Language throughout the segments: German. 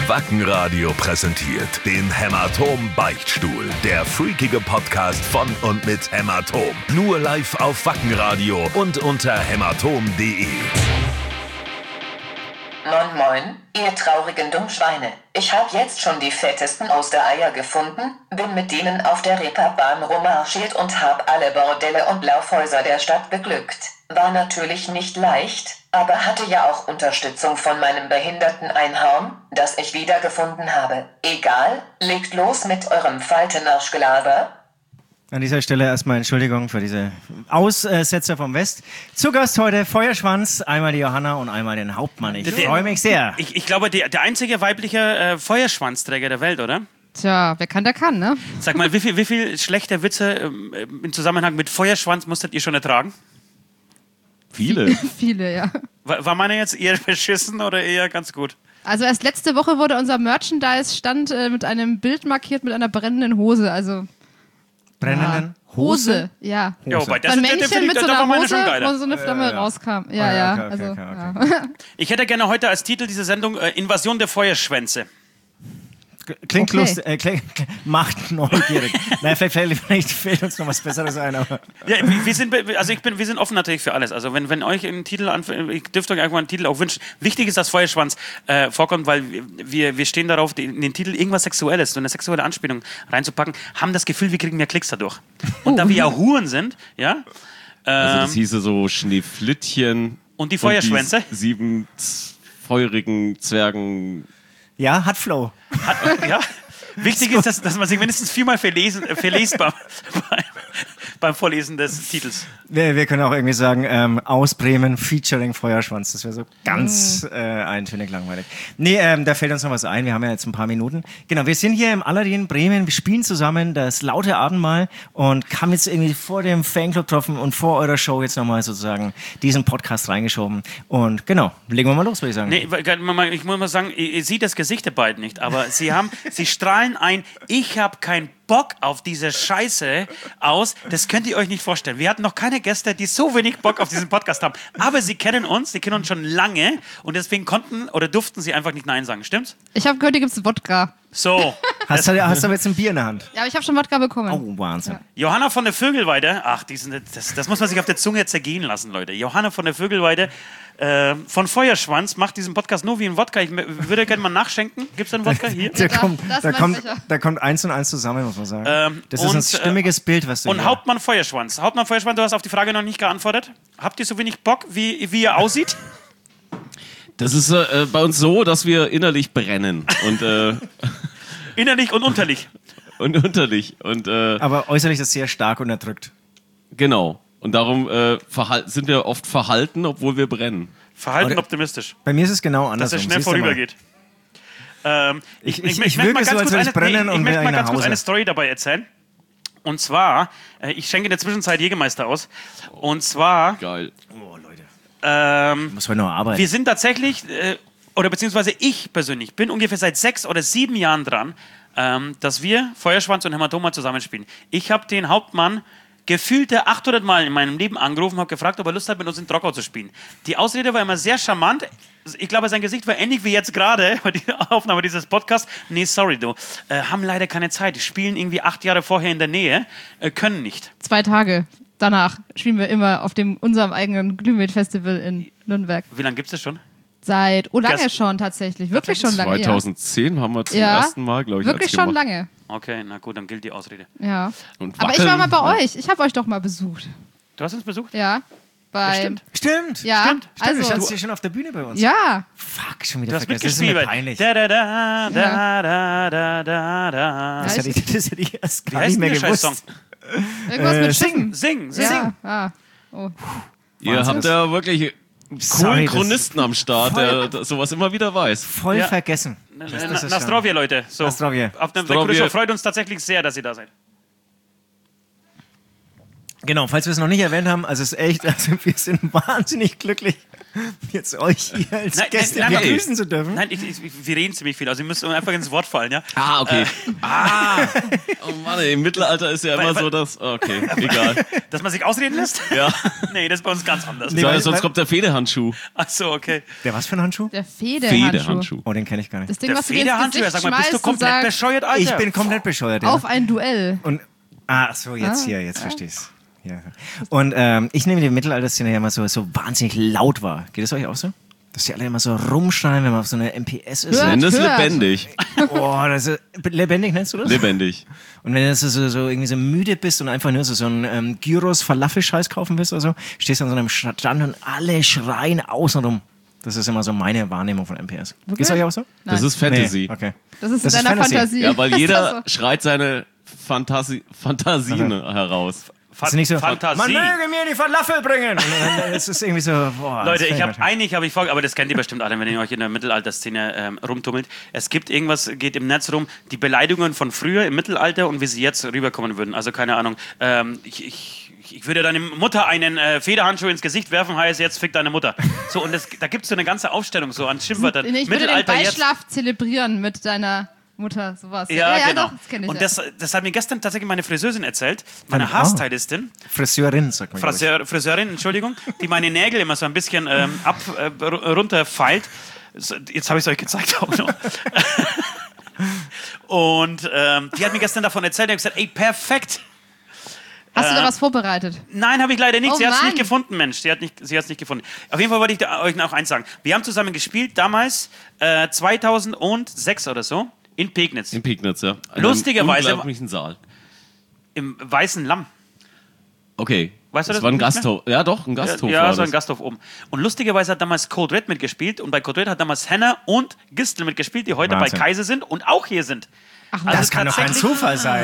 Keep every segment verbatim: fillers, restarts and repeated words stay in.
Wackenradio präsentiert den Hämatom-Beichtstuhl. Der freakige Podcast von und mit Hämatom. Nur live auf Wackenradio und unter hämatom punkt de. Moin moin, ihr traurigen Dummschweine. Ich hab jetzt schon die fettesten Ostereier gefunden, bin mit denen auf der Reeperbahn rummarschiert und hab alle Bordelle und Laufhäuser der Stadt beglückt. War natürlich nicht leicht, aber hatte ja auch Unterstützung von meinem behinderten Einhorn, das ich wiedergefunden habe. Egal, legt los mit eurem Faltenarschgelaber. An dieser Stelle erstmal Entschuldigung für diese Aussetzer vom West. Zu Gast heute Feuerschwanz, einmal die Johanna und einmal den Hauptmann. Ich freue mich sehr. Ich, ich glaube, der, der einzige weibliche äh, Feuerschwanzträger der Welt, oder? Tja, wer kann, der kann, ne? Sag mal, wie viel, wie viel schlechte Witze ähm, im Zusammenhang mit Feuerschwanz musstet ihr schon ertragen? Viele. Viele, ja. War, war meine jetzt eher beschissen oder eher ganz gut? Also erst letzte Woche wurde unser Merchandise-Stand äh, mit einem Bild markiert mit einer brennenden Hose, also... Brennenden ja. Hose? Ja. Ja, wobei, das ein ist, Männchen der, der, mit der, so der einer war Hose, schon geiler. wo so eine Flamme Ja, ja. rauskam. Ja, Ah, ja. okay, okay, also, okay, ja. okay. Ich hätte gerne heute als Titel dieser Sendung äh, Invasion der Feuerschwänze. Klingt Okay. lustig, äh, klingt, macht neugierig. Nein, vielleicht, vielleicht, vielleicht fällt uns noch was Besseres ein, aber... Ja, wir sind, also ich bin, wir sind offen natürlich für alles. Also wenn, wenn euch ein Titel, anf- ich dürft euch irgendwann einen Titel auch wünschen. Wichtig ist, dass Feuerschwanz äh, vorkommt, weil wir, wir stehen darauf, die, in den Titel irgendwas Sexuelles, so eine sexuelle Anspielung reinzupacken, haben das Gefühl, wir kriegen mehr Klicks dadurch. Und da wir ja Huren sind, ja... Also das Ähm, hieße so Schneeflittchen. Und die Feuerschwänze? die sieben z- feurigen Zwergen. Ja, hat Flow. Hat, ja. Wichtig ist, dass, dass man sich mindestens viermal verlesen, äh, verlest beim, beim, beim Vorlesen des Titels. Wir, wir können auch irgendwie sagen, ähm, aus Bremen featuring Feuerschwanz. Das wäre so ganz äh, eintönig langweilig. Nee, ähm, da fällt uns noch was ein. Wir haben ja jetzt ein paar Minuten. Genau, wir sind hier im Aladdin Bremen. Wir spielen zusammen das laute Abendmahl und haben jetzt irgendwie vor dem Fanclub getroffen und vor eurer Show jetzt nochmal sozusagen diesen Podcast reingeschoben. Und genau, legen wir mal los, würde ich sagen. Nee, weil- ich muss mal sagen, ihr ihr seht das Gesicht der beiden nicht, aber sie haben, sie strahlen ein, ich habe keinen Bock auf diese Scheiße aus. Das könnt ihr euch nicht vorstellen. Wir hatten noch keine Gäste, die so wenig Bock auf diesen Podcast haben. Aber sie kennen uns, sie kennen uns schon lange und deswegen konnten oder durften sie einfach nicht Nein sagen. Stimmt's? Ich habe gehört, hier gibt es Wodka. So. Hast du, hast du aber jetzt ein Bier in der Hand? Ja, aber ich habe schon Wodka bekommen. Oh, Wahnsinn. Ja. Johanna von der Vögelweide, ach, die sind, das, das muss man sich auf der Zunge zergehen lassen, Leute. Johanna von der Vögelweide äh, von Feuerschwanz macht diesen Podcast nur wie ein Wodka. Ich m- würde gerne mal nachschenken. Gibt's da einen Wodka hier? Da, Ja, kommt, das da, weiß kommt, ich ja. da kommt eins und eins zusammen, muss man sagen. Ähm, das ist und, ein stimmiges Bild, was du Und hier... Hauptmann Feuerschwanz. Hauptmann Feuerschwanz, du hast auf die Frage noch nicht geantwortet. Habt ihr so wenig Bock, wie, wie ihr aussieht? Das ist äh, bei uns so, dass wir innerlich brennen und, äh, Innerlich und unterlich. und unterlich. Und äh, Aber äußerlich ist sehr stark unterdrückt. genau. Und darum äh, verhal- sind wir oft verhalten, obwohl wir brennen. Verhalten Oder- optimistisch. Bei mir ist es genau Dass andersrum. es schnell Siehst du mal. vorübergeht. Ähm, Ich- ich- möchte ich mal wirke ganz so, als kurz würde ich eine- brennen nee, und ich möchte will mal nach ganz kurz Hause. eine Story dabei erzählen. Und zwar, äh, ich schenke in der Zwischenzeit Jägermeister aus. Und zwar, Geil. Oh, Leute. ähm, Muss heute noch arbeiten. wir sind tatsächlich, äh, oder beziehungsweise ich persönlich, bin ungefähr seit sechs oder sieben Jahren dran, ähm, dass wir Feuerschwanz und Hämatoma zusammenspielen. Ich habe den Hauptmann gefühlte achthundert Mal in meinem Leben angerufen und habe gefragt, ob er Lust hat, mit uns in Trockau zu spielen. Die Ausrede war immer sehr charmant. Ich glaube, sein Gesicht war ähnlich wie jetzt gerade bei der Aufnahme dieses Podcasts. Nee, sorry, du. Äh, haben leider keine Zeit. Die spielen irgendwie acht Jahre vorher in der Nähe, äh, können nicht. Zwei Tage danach spielen wir immer auf dem unserem eigenen Glühwein-Festival in Nürnberg. Wie lange gibt es das schon? Seit, oh lange Gast- schon tatsächlich, wirklich schon lange. zweitauntazehn haben wir zum ja. ersten Mal, glaube ich, Wirklich eins schon gemacht. lange. Okay, na gut, dann gilt die Ausrede. Ja. Und Aber ich war mal bei wackeln. euch. Ich habe euch doch mal besucht. Du hast uns besucht? Ja. Bei, stimmt. Stimmt. Ja, Stimmt. Stimmt. also- Du standst hier schon auf der Bühne bei uns. Ja. Fuck, schon wieder Du hast vergessen. Das ist mir mitgespielt. peinlich. Da, da, da, da, da, da, da, da. Das hätte ich, das hätte ich erst Wie gar heißt nicht denn mehr der gewusst. Scheißsong? Irgendwas Äh, mit Schiffen. Sing, sing. Ja. Ah. Oh. Ihr Wahnsinn. habt ja wirklich einen Sorry, coolen das- Chronisten am Start, der, der sowas immer wieder weiß. Voll Ja. vergessen. Das, das ist Na, Nastrovje, Leute. So. Nastrovje. Auf der Nastrovje. Show freut uns tatsächlich sehr, dass ihr da seid. Genau, falls wir es noch nicht erwähnt haben, also es ist echt, also wir sind wahnsinnig glücklich, Jetzt euch hier als Nein, Gäste nein, nein, begrüßen zu dürfen. Nein, ich, ich, wir reden ziemlich viel. Also, ihr müsst einfach ins Wort fallen, ja? Ah, okay. ah! Oh Mann, ey, im Mittelalter ist ja immer Weil- so, dass... Okay, egal. Dass man sich ausreden lässt? Ja. Nee, das ist bei uns ganz anders. Nee, So, weil- sonst weil- kommt der Federhandschuh. Ach so, okay. Der was für ein Handschuh? Der Federhandschuh. Federhandschuh. Oh, den kenne ich gar nicht. Das Ding, Der was du dir ins Federhandschuh, Gesicht sag mal, bist du schmeißt und komplett sagst, bescheuert, Alter? Ich bin komplett bescheuert. Ja. auf ein Duell. Und, ach so, jetzt Ah, hier, jetzt verstehe ich's. Ja. Und ähm, ich nehme die Mittelalterszene ja immer so, so wahnsinnig laut war. Geht es euch auch so? Dass die alle immer so rumschreien, wenn man auf so einer M P S ist. Hört, Nenn das hört. lebendig. Oh, das ist, lebendig nennst du das? Lebendig. Und wenn du so, so, so irgendwie so müde bist und einfach nur so, so einen ähm, Gyros Falafel-Scheiß kaufen willst oder so, stehst du an so einem Stand und alle schreien außenrum. Das ist immer so meine Wahrnehmung von M P S. Okay. Geht's euch auch so? Das ist Fantasy. Nee, okay. Das ist Das in ist deiner Fantasy. Fantasie. Ja, weil Das ist jeder so. schreit seine Fantasi Fantasien heraus. Das ist nicht so, Fantasie. man möge mir die Falafel bringen. Und dann, es ist irgendwie so, boah. Leute, das ich habe fällt mir eigentlich, habe ich vor, aber das kennt ihr bestimmt alle, wenn ihr euch in der Mittelalterszene ähm, rumtummelt. Es gibt irgendwas, geht im Netz rum, die Beleidigungen von früher im Mittelalter und wie sie jetzt rüberkommen würden. Also keine Ahnung. Ähm, ich, ich, ich würde deine Mutter einen äh, Federhandschuh ins Gesicht werfen, heißt jetzt fick deine Mutter. So, und das, da gibt es so eine ganze Aufstellung so an Schimpfwörtern. Nee, ich würde den Mittelalter jetzt. Beischlaf zelebrieren mit deiner Mutter, sowas. Ja, ja, genau. doch, das kenne ich. und ja. das, das hat mir gestern tatsächlich meine Friseurin erzählt, meine Ah. Haarstylistin. Friseurin, sagt man. glaub ich. Friseur, Friseurin, Entschuldigung, die meine Nägel immer so ein bisschen ähm, ab, äh, ru- runterfeilt. So, jetzt habe ich es euch gezeigt auch noch. Und ähm, die hat mir gestern davon erzählt und gesagt, ey, perfekt. Hast du da äh, was vorbereitet? Nein, habe ich leider nicht. Oh sie hat es Mann. nicht gefunden, Mensch. Sie hat nicht, sie hat's nicht gefunden. Auf jeden Fall wollte ich da, euch noch eins sagen. Wir haben zusammen gespielt, damals äh, zweitausendsechs oder so, in Pegnitz. In Pegnitz, ja. In Lustigerweise- einem unglaublichen Saal. Im Weißen Lamm. Okay. Weißt du das das war ein nicht mehr? Gasthof. Ja, doch, ein Gasthof. Ja, war so ein das. Gasthof oben. Und lustigerweise hat damals Code Red mitgespielt und bei Code Red hat damals Henner und Gistel mitgespielt, die heute Wahnsinn. bei Kaiser sind und auch hier sind. Ach, Also Das kann doch kein tatsächlich Zufall sein.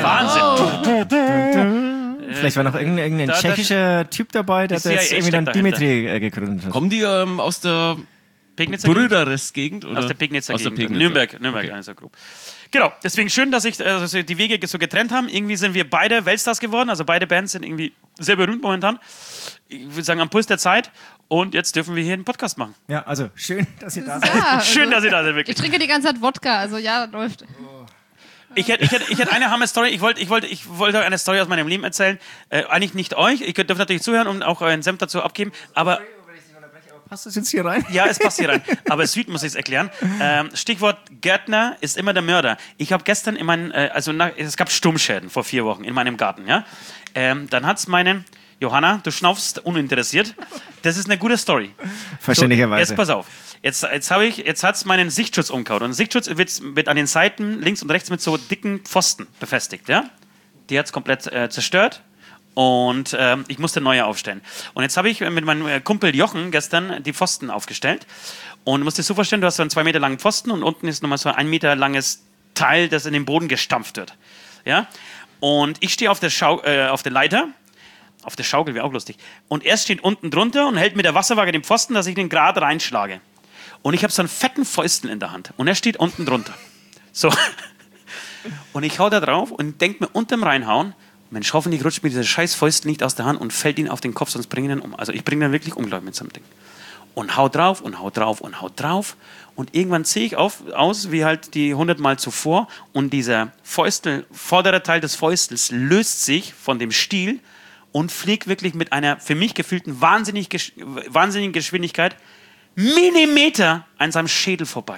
Wahnsinn. Vielleicht war noch irgendein, irgendein Da- da- tschechischer Typ dabei, der Die hat jetzt C I A irgendwie dann steckt dahinter. Dimitri äh, gegründet hat. Kommen die ähm, aus der Pegnitzer Gegend? Brüderes-Gegend? oder? Aus der Pegnitzer Aus der Gegend. Pegnitzer. Nürnberg, Nürnberg, okay. So grob. Genau, deswegen schön, dass sich äh, dass sich die Wege so getrennt haben. Irgendwie sind wir beide Weltstars geworden, also beide Bands sind irgendwie sehr berühmt momentan. Ich würde sagen, am Puls der Zeit. Und jetzt dürfen wir hier einen Podcast machen. Ja, also schön, dass ihr da seid. ja, also, Schön, dass ihr da seid, ich wirklich. trinke die ganze Zeit Wodka, also ja, läuft. Ich hätte, ich hätte, ich hätte eine Hammer-Story. Ich wollte, ich, wollte, ich wollte euch eine Story aus meinem Leben erzählen. Äh, eigentlich nicht euch. Ihr dürft natürlich zuhören und auch euren Senf dazu abgeben. Aber Passt das jetzt hier rein? ja, es passt hier rein. Aber Süd muss ich es erklären. Ähm, Stichwort Gärtner ist immer der Mörder. Ich habe gestern in meinen, äh, also nach, es gab Sturmschäden vor vier Wochen in meinem Garten. Ja? Ähm, dann hat es meine, Johanna, du schnaufst uninteressiert. Das ist eine gute Story. Verständlicherweise. So, jetzt pass auf. Jetzt, jetzt, hab ich, jetzt hat es meinen Sichtschutz umgehauen. Und Sichtschutz wird, wird an den Seiten links und rechts mit so dicken Pfosten befestigt. Ja? Die hat es komplett äh, zerstört. Und ähm, ich musste neue aufstellen. Und jetzt habe ich mit meinem äh, Kumpel Jochen gestern die Pfosten aufgestellt. Und du musst dir so vorstellen, du hast so einen zwei Meter langen Pfosten und unten ist nochmal so ein Meter langes Teil, das in den Boden gestampft wird. Ja? Und ich stehe auf der, Schau äh, auf der Leiter. Auf der Schaukel wäre auch lustig. Und er steht unten drunter und hält mit der Wasserwaage den Pfosten, dass ich den gerade reinschlage. Und ich habe so einen fetten Fäustel in der Hand. Und er steht unten drunter. So. Und ich hau da drauf und denke mir unterm Reinhauen, Mensch, hoffentlich rutscht mir dieser scheiß Fäustel nicht aus der Hand und fällt ihn auf den Kopf, sonst bringe ich ihn um. Also ich bringe ihn wirklich unglaublich mit so einem Ding. Und hau drauf und hau drauf und hau drauf. Und irgendwann sehe ich auf, aus wie halt die hundert Mal zuvor. Und dieser Fäustel, vorderer Teil des Fäustels löst sich von dem Stiel und fliegt wirklich mit einer für mich gefühlten wahnsinnig, gesch wahnsinnigen Geschwindigkeit Millimeter an seinem Schädel vorbei.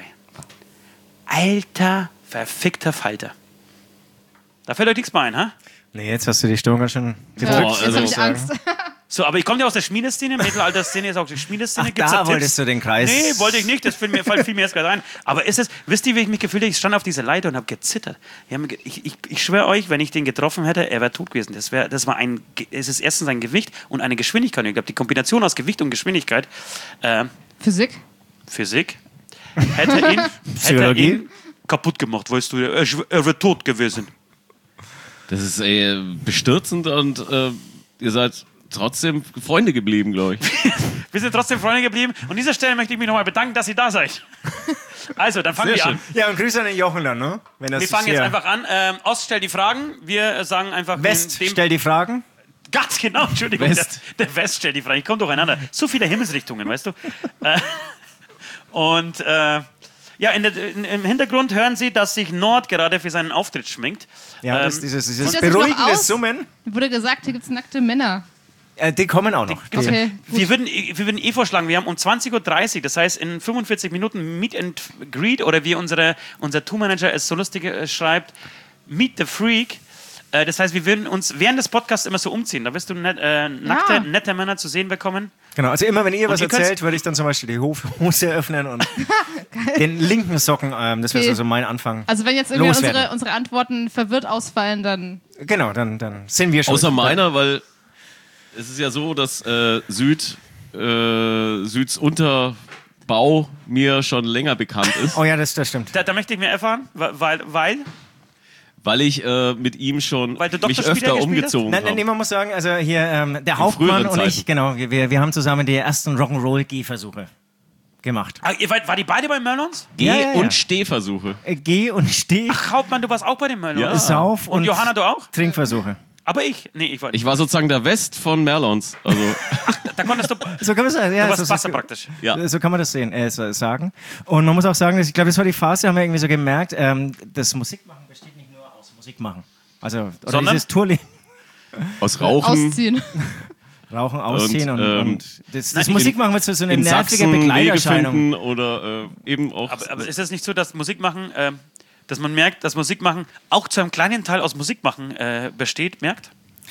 Alter, verfickter Falter. Da fällt euch nichts bei ein, ha? Nee, jetzt hast du die Stimmung ganz schön Ja, gedrückt. jetzt also habe ich sagen. Angst. So, aber ich komme ja aus der Schmiedeszene, Mittelalterszene ist auch die Schmiedeszene. Ach, Gibt's da Tipps? wolltest du den Kreis- Nee, wollte ich nicht, das fiel mir, fiel mir erst gerade ein. Aber ist es, wisst ihr, wie ich mich gefühlt habe? Ich stand auf dieser Leiter und habe gezittert. Ich, hab mir ge- ich, ich, ich schwöre euch, wenn ich den getroffen hätte, er wäre tot gewesen. Das, wär, das war ein, Ge- es ist erstens ein Gewicht und eine Geschwindigkeit. Und ich glaube, die Kombination aus Gewicht und Geschwindigkeit, äh, Physik? Physik, hätte ihn, hätte Psychologie? ihn kaputt gemacht, weißt du, er, er wäre tot gewesen. Das ist äh, bestürzend und äh, ihr seid trotzdem Freunde geblieben, glaube ich. Wir sind trotzdem Freunde geblieben. Und an dieser Stelle möchte ich mich nochmal bedanken, dass ihr da seid. Also, dann fangen Sehr wir schön. an. Ja, und Grüße an den Jochen dann, ne? Wenn das Wir fangen jetzt hier- einfach an. Ähm, Ost stellt die Fragen. Wir sagen einfach West, dem, stell die Fragen. Ganz genau, Entschuldigung. West. Der, der West stellt die Frage. Ich komme durcheinander. So viele Himmelsrichtungen, weißt du? Äh, und äh, ja, in der, in, im Hintergrund hören Sie, dass sich Nord gerade für seinen Auftritt schminkt. Ja, das, Ähm, dieses, Sieht dieses das noch beruhigende aus? Summen, Wurde gesagt, hier gibt es nackte Männer. äh, die kommen auch noch. Also, Okay, wir, würden, wir würden eh vorschlagen, wir haben um zwanzig Uhr dreißig, das heißt in fünfundvierzig Minuten Meet and Greet, oder wie unsere, unser Tourmanager es so lustig äh, schreibt, Meet the Freak. Äh, das heißt, wir würden uns während des Podcasts immer so umziehen. Da wirst du net, äh, nackte, Ja. nette Männer zu sehen bekommen. Genau, also immer wenn ihr was ihr könnt's- erzählt, würde ich dann zum Beispiel die Hof- Hose öffnen und den linken Socken, ähm, das wäre Okay. so, so mein Anfang. Also wenn jetzt irgendwie Loswerden. unsere, unsere Antworten verwirrt ausfallen, dann... Genau, dann, dann sind wir schon. Außer meiner, weil es ist ja so, dass äh, Süd, äh, Süds Unterbau mir schon länger bekannt ist, Oh ja, das, das stimmt. Da, da möchte ich mehr erfahren, weil, weil weil ich äh, mit ihm schon Weil du mich Doktorspieler öfter gespielt umgezogen Nein, nein, nee, habe. man muss sagen, also hier ähm, der Hauptmann früheren und ich, Zeiten. genau, wir, wir, wir haben zusammen die ersten Rock'n'Roll-Gehversuche gemacht. Ah, ihr wart, war die beide bei Merlons? Geh- Ja, ja, ja. und Stehversuche. Äh, Geh und Steh, Ach, Hauptmann, du warst auch bei den Merlons. Ja. Sauf Und und, Johanna, du auch? Trinkversuche. Aber ich? Nee, ich war nicht. Ich war sozusagen der West von Merlons. Also, Da konntest du. So kann man sagen, ja, Du warst so, Wasser so, praktisch. ja. so kann man das sehen, äh, so, sagen. Und man muss auch sagen, dass ich glaube, das war die Phase, haben wir irgendwie so gemerkt, ähm, das Musikmachen besteht nicht nur aus Musikmachen. Also, oder Sondern? dieses Tourleben. Aus Rauchen. Ausziehen. Rauchen, Ausziehen und, Und, und, ähm, das, nein, das Musikmachen wird so, so eine in nervige Sachsen Wege Begleiterscheinung. finden oder äh, eben auch. Aber, aber ist es nicht so, dass Musikmachen, äh, dass man merkt, dass Musikmachen auch zu einem kleinen Teil aus Musikmachen äh, besteht, merkt?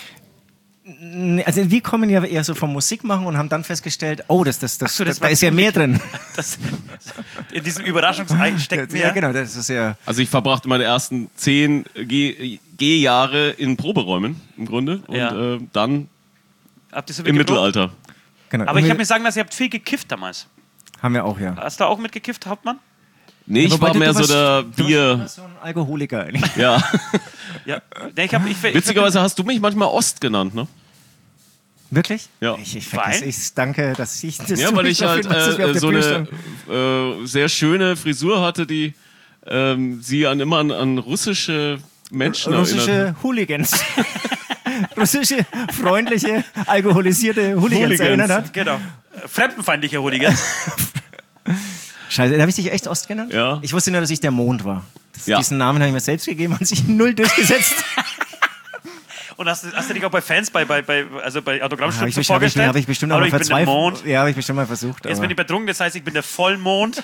Also wir kommen ja eher so vom Musikmachen und haben dann festgestellt, oh, das, das, das, Ach so, das da war ist ja mehr drin. Das, in diesem Überraschungsei steckt mehr. Ja, genau, das ist ja... Also ich verbrachte meine ersten zehn G- G-Jahre in Proberäumen im Grunde und Ja. äh, dann Habt ihr so im mitgebracht? Mittelalter. Genau. Aber ich Und habe mir sagen lassen, ihr habt viel gekifft damals. haben wir auch, ja. Hast du auch mitgekifft, Hauptmann? Nee, ich Wobei war du- mehr du so warst- der du warst Bier. immer so ein Alkoholiker eigentlich. Ja. Ja. Nee, ich hab, ich, ich, Witzigerweise hast du mich manchmal Ost genannt, ne? Wirklich? Ja. Ich, ich vergesse, Weil? ich danke, dass ich das Ja, so weil ich dafür, halt dass wir auf äh, der so Bühne eine standen. äh, sehr schöne Frisur hatte, die ähm, sie an immer an, an russische Menschen erinnert. Russische Hooligans. Russische, freundliche, alkoholisierte Hooligans, Hooligans. erinnert hat. genau. Äh, Fremdenfeindlicher Hooligan. Scheiße, da habe ich dich echt Ost genannt? Ja. Ich wusste nur, dass ich der Mond war. Das, Ja. Diesen Namen habe ich mir selbst gegeben und sich null durchgesetzt. Und hast, du- hast du dich auch bei Fans, bei, bei, bei, also bei Habe Autogrammstunden ich, so bestimmt- hab ich, vorgestellt? hab ich bestimmt auch Aber mal ich bin der verzweifelt. Mond. Ja, habe ich bestimmt mal versucht. Jetzt aber- bin ich betrunken, das heißt, ich bin der Vollmond.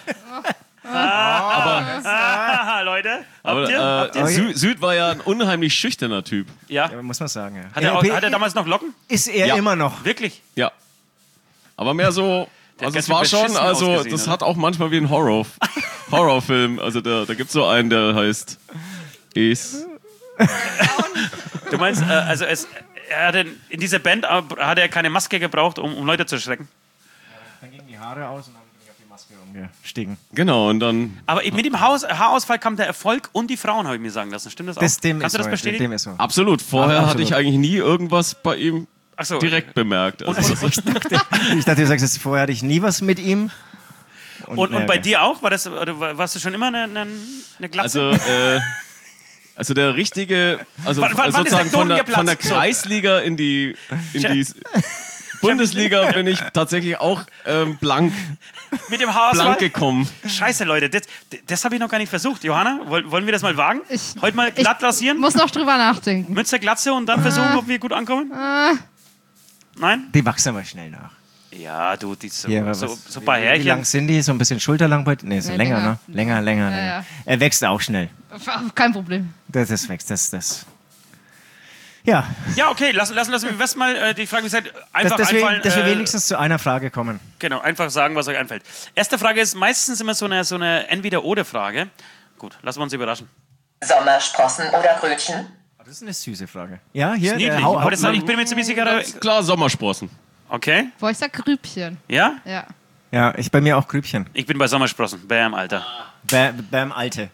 ah, Leute, Aber habt ihr? Habt äh, ihr? Sü Süd war ja ein unheimlich schüchterner Typ. Ja. Ja, muss man sagen. Ja. Hat er, auch, P- hat er damals noch Locken? ist er Ja. immer noch. Wirklich? Ja. Aber mehr so. Der hat Also es ganz war schön schon, beschissen also ausgesehen, das oder? hat auch manchmal wie ein Horror, Horrorfilm. Also da, da gibt es so einen, der heißt Es. Du meinst, äh, also es, er hat in, in dieser Band äh, hat er keine Maske gebraucht, um, um Leute zu schrecken. Dann gingen die Haare aus und dann bin ich auf die Maske umgestiegen. Genau, und dann. Aber mit dem Haus, Haarausfall kam der Erfolg und die Frauen, habe ich mir sagen lassen. Stimmt das auch? Das, dem Kannst ist du das so, bestätigen? Dem ist so. Absolut. Vorher Ach, hatte ich absolut. eigentlich nie irgendwas bei ihm Ach so. direkt bemerkt. Also, das ist, Ich dachte, du sagst, jetzt, vorher hatte ich nie was mit ihm. Und, äh, und bei dir auch? War das, oder war- warst du schon immer eine, eine, eine Glatze? also, äh, also der richtige, also Wann- wann- wann ist sozusagen der von der, Knoten von der geplatzt? Kreisliga in die, in die Bundesliga bin ich tatsächlich auch ähm, blank, Mit dem Haarausfall? blank gekommen. Scheiße, Leute, das, das habe ich noch gar nicht versucht. Johanna, woll- wollen wir das mal wagen? Ich- Heute mal glatt rasieren? Muss noch drüber nachdenken. Mütze, Glatze und dann versuchen, ob wir gut ankommen? Nein? Die wachsen aber schnell nach. Ja, du, die so, Hier, so, was- so ein paar Wie lang Härchen. sind die? So ein bisschen schulterlang bei Nee, so Nee, länger, länger. ne? Länger, länger, Ja, länger. ja. Er wächst auch schnell. Kein Problem. Das, das wächst, das, das. Ja, Ja, okay, lass, lass, lass mich West mal äh, die Frage gesagt, dass, einfach dass, wir, einfallen. dass wir äh, wenigstens zu einer Frage kommen. Genau, einfach sagen, was euch einfällt. Erste Frage ist meistens immer so eine, so eine Entweder-Oder-Frage. Gut, lassen wir uns überraschen. Sommersprossen oder Brötchen? Das ist eine süße Frage. Ja, hier. Niedlich, der Hau- aber das, Hauptmann- ich bin mir ziemlich sicher. Ganz klar Sommersprossen. Okay, Boah, ich sag Grübchen. ja? Ja. ja, ich bei mir auch Grübchen. Ich bin bei Sommersprossen. Bam, Alter. Bam, Bam Alte.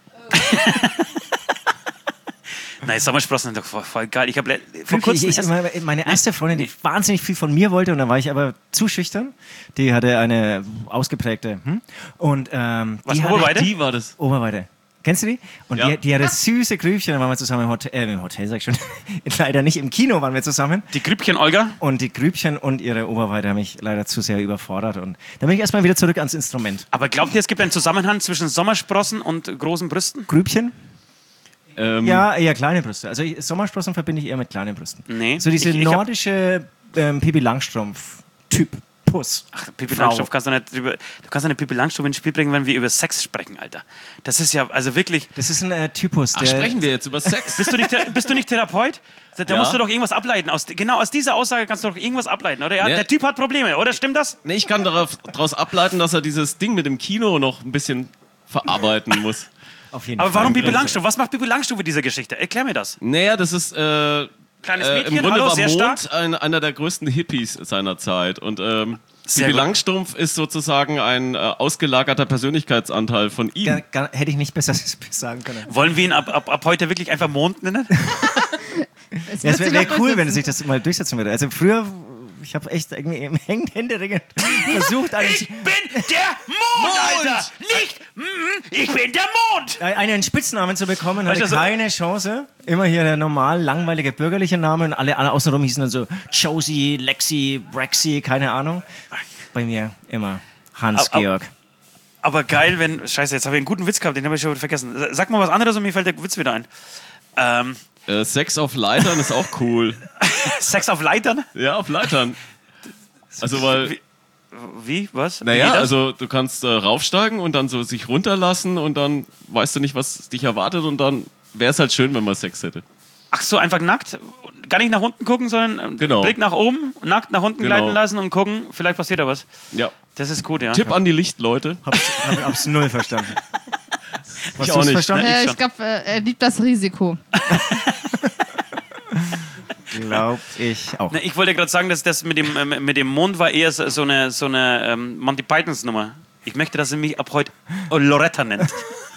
Nein, Sommersprossen sind doch voll, voll geil. Ich habe vor Wirklich, kurzem ich, erst- meine, meine erste Freundin, die wahnsinnig viel von mir wollte und da war ich aber zu schüchtern. Die hatte eine ausgeprägte hm? und ähm, Was, die hatte- Oberweite? Die war das. Oberweite. Kennst du die? Und Ja. die, die hatte süße Grübchen, da waren wir zusammen im Hotel, äh, im Hotel sag ich schon, leider nicht, im Kino waren wir zusammen. Die Grübchen, Olga? Und die Grübchen und ihre Oberweite haben mich leider zu sehr überfordert. Und dann bin ich erstmal wieder zurück ans Instrument. Aber glaubt ihr, es gibt einen Zusammenhang zwischen Sommersprossen und großen Brüsten? Grübchen? Ähm, Ja, eher kleine Brüste. Also ich- Sommersprossen verbinde ich eher mit kleinen Brüsten. Nee. So diese Ich- ich hab- nordische ähm, Pippi Langstrumpf-Typ. Puss. Ach, Pippi Frau. Langstrumpf, kannst du nicht drüber, du kannst eine Pippi Langstrumpf ins Spiel bringen, wenn wir über Sex sprechen, Alter. Das ist ja, also wirklich, Das ist ein äh, Typus, Ach, der... sprechen wir jetzt über Sex? bist du nicht, Thera- bist du nicht Therapeut? Da, da Ja. musst du doch irgendwas ableiten. Aus, genau aus dieser Aussage kannst du doch irgendwas ableiten, oder? Ja, Nee. Der Typ hat Probleme, oder? Stimmt das? Nee, ich kann daraus ableiten, dass er dieses Ding mit dem Kino noch ein bisschen verarbeiten muss. Auf jeden Aber Fall. warum Pippi Langstrumpf? Was macht Pippi Langstrumpf in dieser Geschichte? Erklär mir das. Naja, das ist... Äh, Kleines äh, Mädchen, Im Grunde hallo, war sehr Mond stark. ein, einer der größten Hippies seiner Zeit. Und ähm, Sehr Pippi gut. Langstrumpf ist sozusagen ein äh, ausgelagerter Persönlichkeitsanteil von ihm. Gar, gar, hätte ich nicht besser sagen können. Wollen wir ihn ab, ab, ab heute wirklich einfach Mond nennen? Es Ja, es wird wäre sich wär noch cool, wenn durchsetzen. sich das mal durchsetzen würde. Also früher, ich habe echt irgendwie im Händeringend versucht, einen, Ich bin der Mond, Alter! Nicht, mm, ich bin der Mond! einen Spitznamen zu bekommen, Weißt hatte du, so- keine Chance. Immer hier der normal, langweilige bürgerliche Name und alle, alle außenrum hießen dann so Josie, Lexi, Brexy, keine Ahnung. Bei mir immer Hans-Georg. Aber geil, wenn. Scheiße, jetzt habe ich einen guten Witz gehabt, den habe ich schon wieder vergessen. Sag mal was anderes und mir fällt der Witz wieder ein. Ähm, Äh, Sex auf Leitern ist auch cool. Sex auf Leitern? Ja, auf Leitern. Also weil, Wie? Wie? Was? Wie naja, geht das? also du kannst äh, raufsteigen und dann so sich runterlassen und dann weißt du nicht, was dich erwartet und dann wäre es halt schön, wenn man Sex hätte. Ach so, einfach nackt? Gar nicht nach unten gucken, sondern ähm, Genau. Blick nach oben, nackt nach unten Genau. gleiten lassen und gucken, vielleicht passiert da was. Ja. Das ist gut, ja. Tipp an die Lichtleute. Hab's, hab, hab's null verstanden. Hast auch du's nicht. verstanden? Ich Äh, schon. ich glaube, äh, er liebt das Risiko. Glaub ich auch. Ne, Ich wollte gerade sagen, dass das mit dem, ähm, mit dem Mond war eher so so eine, so eine ähm, Monty Pythons Nummer. Ich möchte, dass er mich ab heute Loretta nennt.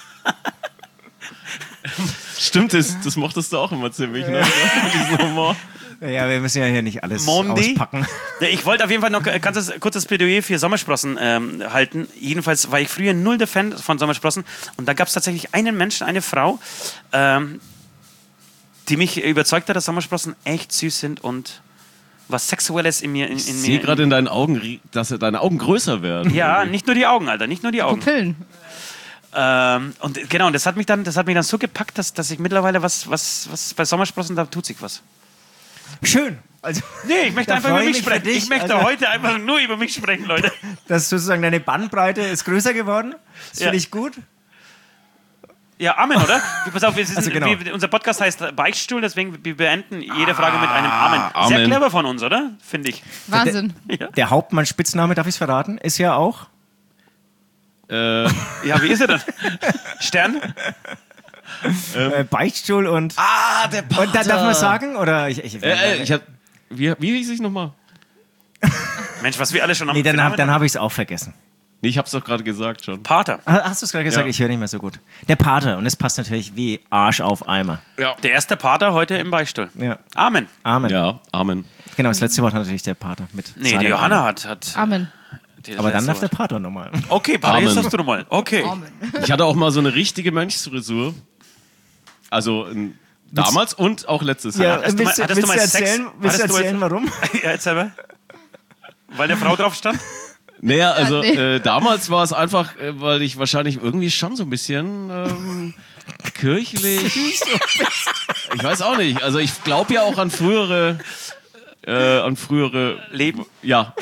Stimmt, das, das mochtest du auch immer ziemlich, ne? Diesen Humor. Ja, wir müssen ja hier nicht alles Mondi? auspacken. Ja, ich wollte auf jeden Fall noch ein kurzes, kurzes Plädoyer für Sommersprossen ähm, halten. Jedenfalls war ich früher null der Fan von Sommersprossen. Und da gab es tatsächlich einen Menschen, eine Frau, ähm, die mich überzeugt hat, dass Sommersprossen echt süß sind und was Sexuelles in mir. In, in Ich mir sehe gerade in deinen Augen, rie- dass deine Augen größer werden. Ja, nicht nur die Augen, Alter, nicht nur die Augen. Pupillen. Ähm, und genau, und das hat mich dann, das hat mich dann so gepackt, dass, dass ich mittlerweile was, was, was bei Sommersprossen, da tut sich was. Schön. Also, Nee, ich möchte Da einfach über freu mich ich mich für sprechen. dich, Ich möchte Alter. heute einfach nur über mich sprechen, Leute. dass sozusagen deine Bandbreite ist größer geworden. Das Ja. finde ich gut. Ja, Amen, oder? Pass auf, wir sind, Also genau. wir, unser Podcast heißt Beichtstuhl, deswegen wir beenden jede Frage mit einem Amen. Sehr Amen. clever von uns, oder? Finde ich. Wahnsinn. Der Hauptmann-Spitzname, darf ich es verraten, ist ja auch. Äh, Ja, wie ist er denn? Stern? Äh, Beichtstuhl und. ah, der Pater. Und da darf man sagen? Oder ich, ich, Äh, äh, ich hab, wie, wie hieß ich nochmal? Mensch, was wir alle schon haben. nee, dann, für hab, Namen dann haben. habe ich es auch vergessen. Nee, ich hab's doch gerade gesagt schon. Pater. Ah, Hast du es gerade gesagt? Ja. Ich höre nicht mehr so gut. Der Pater. Und es passt natürlich wie Arsch auf Eimer. Der erste Pater heute im Beichtstuhl. Ja. Amen. Amen. Ja, Amen. Genau, das letzte Wort hat natürlich der Pater mit. Nee, seinem die Johanna Amen. hat. hat Amen. die- Aber dann das darf der letzte Pater nochmal. Wort. Okay, Pater, jetzt Amen. hast du nochmal. Okay. Ich hatte auch mal so eine richtige Mönchsfrisur. Also in, damals und auch letztes Ja, Jahr. Hattest du willst mal- du, hattest du willst du mal Sex? erzählen, willst du Hattest du erzählen mal- warum? Ja, erzähl mal. Weil eine Frau drauf stand? Naja, also nee. äh, damals war es einfach, äh, weil ich wahrscheinlich irgendwie schon so ein bisschen ähm, kirchlich. Ich weiß auch nicht. Also ich glaube ja auch an frühere, äh, an frühere Leben. Ja,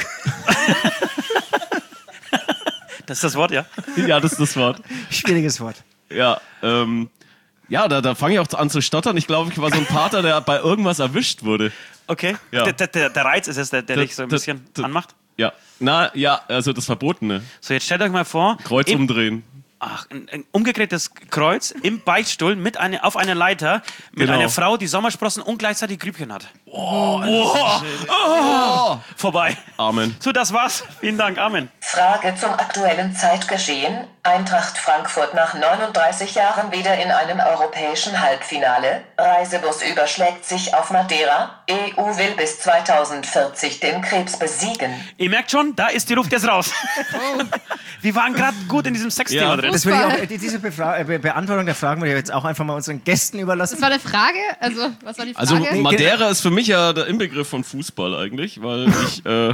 Das ist das Wort, ja? ja, das ist das Wort. Schwieriges Wort. Ja, ähm, ja, da, da fange ich auch an zu stottern. Ich glaube, ich war so ein Pater, der bei irgendwas erwischt wurde. Okay. Ja. Der, der, der Reiz ist es, der, der Da- dich so ein da- bisschen da- anmacht. Ja, na, ja, also das Verbotene. So, jetzt stellt euch mal vor, Kreuz im, umdrehen. ach, ein, ein umgedrehtes Kreuz im Beichtstuhl mit eine, auf einer Leiter mit Genau. einer Frau, die Sommersprossen und gleichzeitig Grübchen hat. Oh, oh, oh, vorbei. Amen. So, das war's. Vielen Dank. Amen. Frage zum aktuellen Zeitgeschehen. Eintracht Frankfurt nach neununddreißig Jahren wieder in einem europäischen Halbfinale. Reisebus überschlägt sich auf Madeira. E U will bis zweitausendvierzig den Krebs besiegen. Ihr merkt schon, da ist die Luft jetzt raus. Wir waren gerade gut in diesem Sexthema Ja. drin. Das würde ich auch, äh, diese Befra Be Beantwortung der Fragen würde ich jetzt auch einfach mal unseren Gästen überlassen. Das war eine Frage? Also, was war die Also Frage? Madeira ist für mich ja der Inbegriff von Fußball eigentlich, weil ich, äh,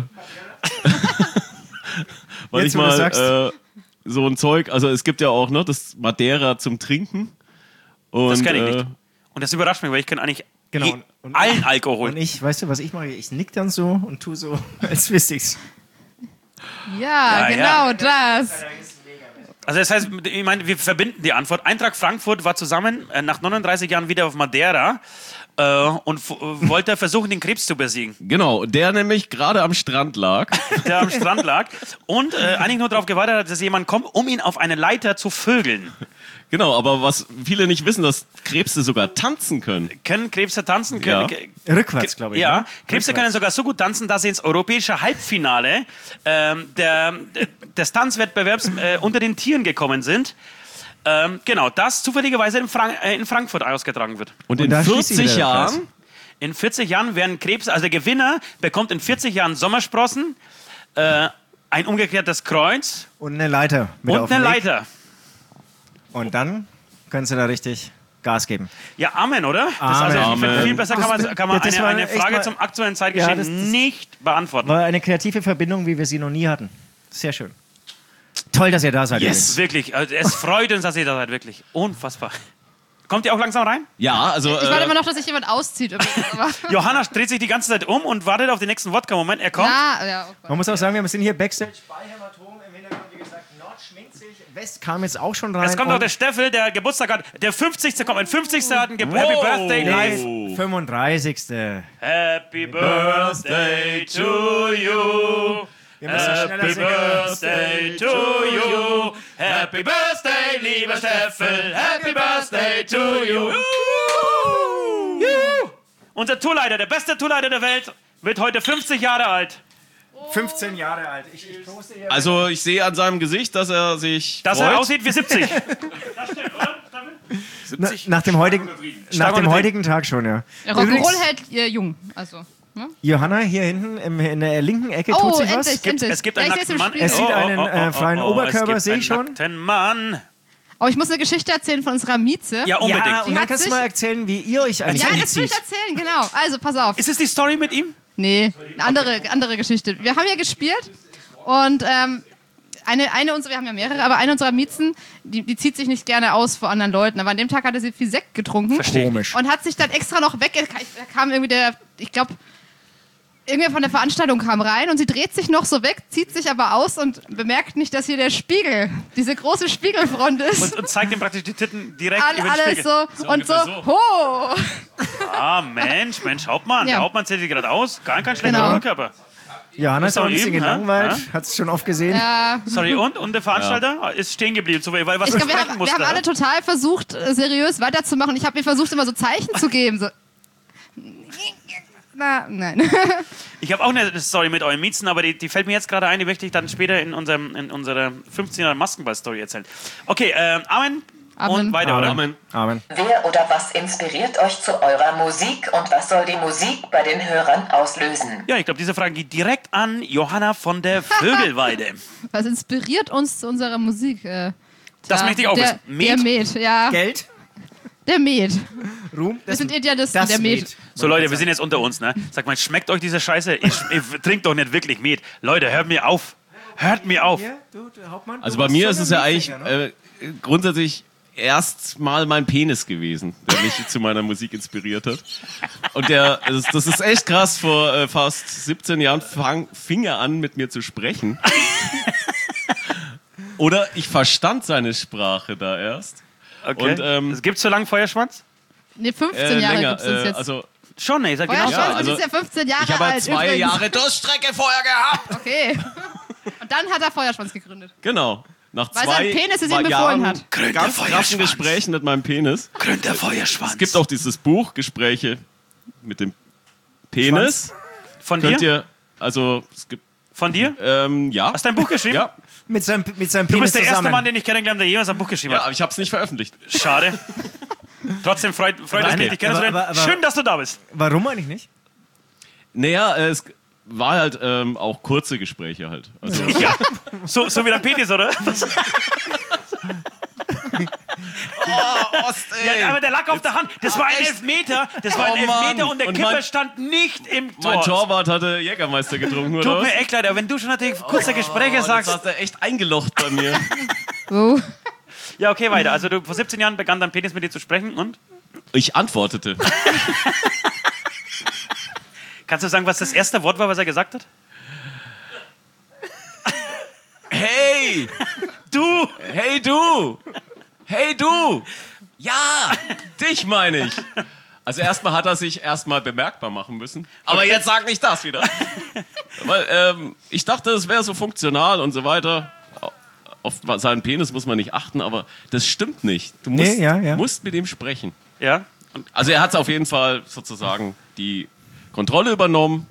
weil Jetzt, ich wo du mal sagst. äh, so ein Zeug, also es gibt ja auch ne, das Madeira zum Trinken. Und, Das kenne ich äh, nicht. Und das überrascht mich, weil ich kenne eigentlich Genau. je- Und- und- allen Alkohol. Und ich, weißt du, was ich mache? Ich nick dann so und tu so, als wüsste ich's. Ja, Ja, genau das. Also das heißt, ich meine, wir verbinden die Antwort. Eintracht Frankfurt war zusammen äh, nach neununddreißig Jahren wieder auf Madeira äh, und f- wollte versuchen, den Krebs zu besiegen, Genau, der nämlich gerade am Strand lag. der am Strand lag. Und äh, eigentlich nur darauf gewartet hat, dass jemand kommt, um ihn auf eine Leiter zu vögeln. Genau, aber was viele nicht wissen, dass Krebse sogar tanzen können. Können Krebse tanzen? Können, Ja. K- Rückwärts, glaube ich. Ja, ne? Krebse Rückwärts. können sogar so gut tanzen, dass sie ins europäische Halbfinale ähm, der, des Tanzwettbewerbs äh, unter den Tieren gekommen sind. Ähm, genau, das zufälligerweise in, Frank äh, in Frankfurt ausgetragen wird. Und, Und in da schließt sich vierzig wieder der Kreis. Jahren, In vierzig Jahren werden Krebse, also der Gewinner bekommt in vierzig Jahren Sommersprossen, äh, ein umgekehrtes Kreuz Und eine Leiter mit und auf eine dem Weg. Leiter. Und dann können sie da richtig Gas geben. Ja, Amen, oder? Das, also, ich finde, Amen. viel besser kann man, kann man Das eine, war eine echt Frage mal- zum aktuellen Zeitgeschehen Ja, das- das- nicht beantworten. War eine kreative Verbindung, wie wir sie noch nie hatten. Sehr schön. Toll, dass ihr da seid. Yes, wirklich. Also, es freut uns, dass ihr da seid, wirklich. Unfassbar. Kommt ihr auch langsam rein? ja, also Ich warte äh, immer noch, dass sich jemand auszieht. übrigens, aber- Johanna dreht sich die ganze Zeit um und wartet auf den nächsten Wodka-Moment. Er kommt. Ja, ja, oh Gott. Man muss auch sagen, wir sind hier Backstage bei Hämatom. Im Hintergrund, wie gesagt, Nord schminkt sich. West kam jetzt auch schon rein. Jetzt kommt auch und der Steffel, der Geburtstag hat. Der fünfzigste kommt. Ein fünfzigster hat ein Ge Happy Birthday live. fünfunddreißigste Happy Birthday to you. Wir müssen schneller Happy singen. Birthday to you. Happy Birthday, lieber Steffel. Happy Birthday to you. Juhu. Unser Tourleiter, der beste Tourleiter der Welt, wird heute fünfzig Jahre alt. fünfzehn Jahre alt. Ich, ich poste hier. also ich sehe an seinem Gesicht, dass er sich Dass freut. er aussieht wie siebzig. Das stimmt, oder? Na, nach dem heutigen, nach dem untertrieben. heutigen Tag schon, ja. Ja, Rock'n'Roll Übrigens, hält ihr jung. Also, ne? Johanna, hier hinten im, in der linken Ecke Oh, tut sich was. endlich, Gibt, endlich. es gibt Ja, einen ich seh's nackten im Mann. Spiegel. Es sieht einen, äh, freien Oberkörper, es sehe gibt ich schon. einen nackten Mann. Oh, ich muss eine Geschichte erzählen von unserer Mieze. Ja, unbedingt. Ja, und Die dann hat kannst du sich- mal erzählen, wie ihr euch eigentlich Ja, das will ich anzieht. erzählen, genau. Also, pass auf. Ist es die Story mit ihm? Nee, eine andere, andere Geschichte. Wir haben hier gespielt und ähm, eine, eine unserer, wir haben ja mehrere, aber eine unserer Miezen, die, die zieht sich nicht gerne aus vor anderen Leuten. Aber an dem Tag hatte sie viel Sekt getrunken Komisch. und hat sich dann extra noch weg. Da kam irgendwie der, ich glaube, irgendwer von der Veranstaltung kam rein und sie dreht sich noch so weg, zieht sich aber aus und bemerkt nicht, dass hier der Spiegel, diese große Spiegelfront ist. Und, und zeigt ihm praktisch die Titten direkt All, über den alles Spiegel. so, und so, ungefähr so. ho! Ah, Mensch, Mensch, Hauptmann. Ja. Der Hauptmann zählt sich gerade aus. Gar kein schlechter Genau. Oberkörper. Johanna ist Das auch ist ein doch bisschen eben, gelangweilt. hä? Hat es schon oft gesehen. Ja. Sorry, und? Und der Veranstalter ist stehen geblieben, so, weil was Ich er glaub, wir, sprechen haben, wir musste. haben alle total versucht, äh, seriös weiterzumachen. Ich habe mir versucht, immer so Zeichen zu geben. So. Na, nein. Ich habe auch eine Story mit euren Miezen, aber die, die fällt mir jetzt gerade ein, die möchte ich dann später in, unserem, in unserer fünfzehn Jahre Maskenball-Story erzählen. Okay, ähm, Amen. Amen. Und weiter, oder? Amen. Amen. Wer oder was inspiriert euch zu eurer Musik und was soll die Musik bei den Hörern auslösen? Ja, ich glaube, diese Frage geht direkt an Johanna von der Vögelweide. Was inspiriert uns zu unserer Musik? Äh, Das tja, möchte ich auch der, wissen. Met? Der Met, ja. Geld, Der Met. Ruhm, Wir sind Idealisten, das der Met. Met. So, Leute, wir sind jetzt unter uns, ne? Sag mal, schmeckt euch diese Scheiße? Ich, ich trink doch nicht wirklich Met. Leute, hört mir auf. Hört mir auf. Ja, du, du Hauptmann, Also du bei warst mir schon ist es ein ja eigentlich Mietsänger, ne? äh, grundsätzlich erst mal mein Penis gewesen, der mich zu meiner Musik inspiriert hat. Und der, das, das ist echt krass, vor äh, fast siebzehn Jahren fang, fing er an, mit mir zu sprechen. Oder ich verstand seine Sprache da erst. Okay. Und, ähm, es gibt so lange Feuerschwanz? Ne, fünfzehn Äh, Jahre länger, gibt es uns äh, jetzt. also Schon, ne? Ihr seid genau Feuerschwanz, Ja, und also ist ja fünfzehn Jahre ich habe alt. halt zwei übrigens. Jahre Durststrecke vorher gehabt. Okay. Und dann hat er Feuerschwanz gegründet. Genau. Nach Weil zwei sein Penis es ihm Jahren befohlen hat. Gründer ganz krassen Feuerschwanz. Gesprächen mit meinem Penis. Gründer Feuerschwanz. Es gibt auch dieses Buch, Gespräche mit dem Penis. Von Könnt dir? ihr, also es gibt Von dir? Ähm, ja. Hast du ein Buch geschrieben? Ja. Mit seinem, mit seinem Du Penis bist der erste zusammen. Mann, den ich kennengelernt habe, der jemals ein Buch geschrieben Ja, hat. aber ich habe es nicht veröffentlicht. Schade. Trotzdem freut, freut es Aber- mich, dich kennenzulernen. aber- aber- Schön, dass du da bist. Warum eigentlich nicht? Naja, äh, es war halt ähm, auch kurze Gespräche halt. Also, Ja. So, so wie dein Penis, oder? oh, Ost, Ja, aber der lag auf der Hand. Das war ein Elfmeter. Das war ein Oh, Mann. Elfmeter und der Und Kipper mein- stand nicht im mein Tor. Torwart hatte Jägermeister getrunken, oder Tut was? mir echt leid, aber wenn du schon natürlich kurze Gespräche Oh, das sagst. hast du echt eingelocht bei mir. Oh. Ja, okay, weiter. Also du, vor siebzehn Jahren begann dein Penis mit dir zu sprechen und? Ich antwortete. Kannst du sagen, was das erste Wort war, was er gesagt hat? Hey! Du! Hey du! Hey du! Ja! Dich meine ich! Also erstmal hat er sich erstmal bemerkbar machen müssen. Aber jetzt sag nicht das wieder. Weil ähm, ich dachte, es wäre so funktional und so weiter. Auf seinen Penis muss man nicht achten, aber das stimmt nicht. Du musst, Nee, ja, ja. musst mit ihm sprechen. Ja? Und Also er hat auf jeden Fall sozusagen die Kontrolle übernommen.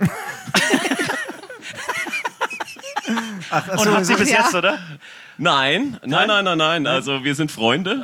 Ach, und hat sie bis Ja. jetzt, oder? Nein, nein, nein, nein, nein. Also wir sind Freunde.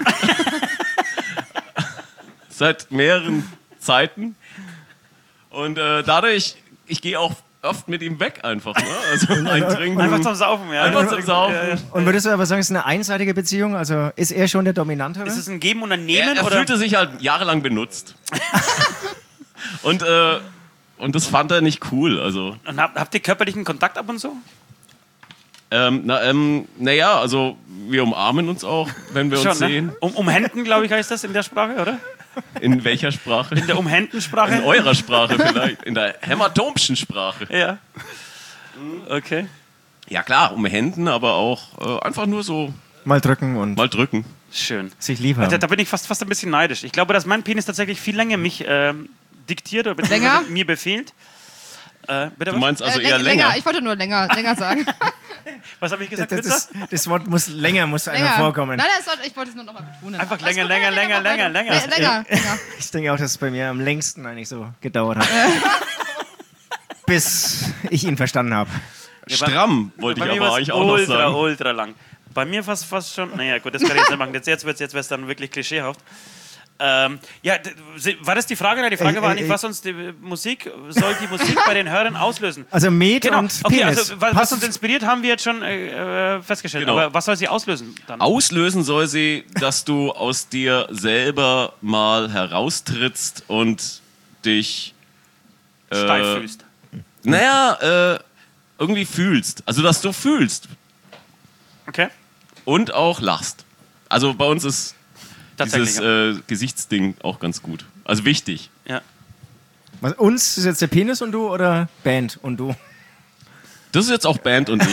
Seit mehreren Zeiten. Und äh, dadurch, ich gehe auch oft mit ihm weg einfach. Ne? Also ein Trinken. Einfach zum Saufen, ja. Einfach zum Saufen. Ja, ja. Und würdest du aber sagen, es ist eine einseitige Beziehung? Also ist er schon der Dominantere? Ist es ein Geben und ein Er, Nehmen? er oder? fühlte sich halt jahrelang benutzt. und, äh, und das fand er nicht cool. Also, Und habt, habt ihr körperlichen Kontakt ab und zu? ähm, na, ähm, naja, also wir umarmen uns auch, wenn wir uns Schon, sehen. ne? Um, umhänden, glaube ich, heißt das in der Sprache, oder? In welcher Sprache? In der Umhändensprache? In eurer Sprache vielleicht. In der hämatomschen Sprache. Ja. Okay. Ja klar, um Händen, aber auch äh, einfach nur so Mal drücken und mal drücken. Schön. sich lieb Da, haben. da bin ich fast, fast ein bisschen neidisch. Ich glaube, dass mein Penis tatsächlich viel länger mich ähm, diktiert oder Länger? beziehungsweise mir befehlt. Äh, bitte Du was? meinst also Äh, eher läng- länger. Ich wollte nur länger, länger sagen. Was habe ich gesagt? Das, das, das Wort muss länger muss länger. einmal vorkommen. Nein, das sollte, ich wollte es nur nochmal betonen. Einfach Alles länger, gut, länger, länger, mach länger, weiter. länger. Äh, länger, länger. Ich denke auch, dass es bei mir am längsten eigentlich so gedauert hat. Bis ich ihn verstanden habe. Stramm wollte Bei ich mir aber war's eigentlich auch noch ultra, sagen. ultra lang. Bei mir fast, fast schon. Naja, gut, das kann ich jetzt nicht machen. Jetzt, jetzt wird es jetzt wird's dann wirklich klischeehaft. Ähm, ja, d- war das die Frage? Nein, die Frage Äh, war äh, eigentlich, äh. was uns die Musik, soll die Musik bei den Hörern auslösen? Also Met Genau, und okay, Penis. also was, was Passt uns inspiriert, haben wir jetzt schon äh, äh, festgestellt. Genau. Aber was soll sie auslösen dann? Auslösen soll sie, dass du aus dir selber mal heraustrittst und dich Steif äh, fühlst. naja, äh, irgendwie fühlst. Also, dass du fühlst Okay? und auch lachst. Also bei uns ist Tatsächlich. dieses ja. äh, Gesichtsding auch ganz gut. Also wichtig. Ja. Was, uns ist jetzt der Penis und du oder Band und du? Das ist jetzt auch Band und ich.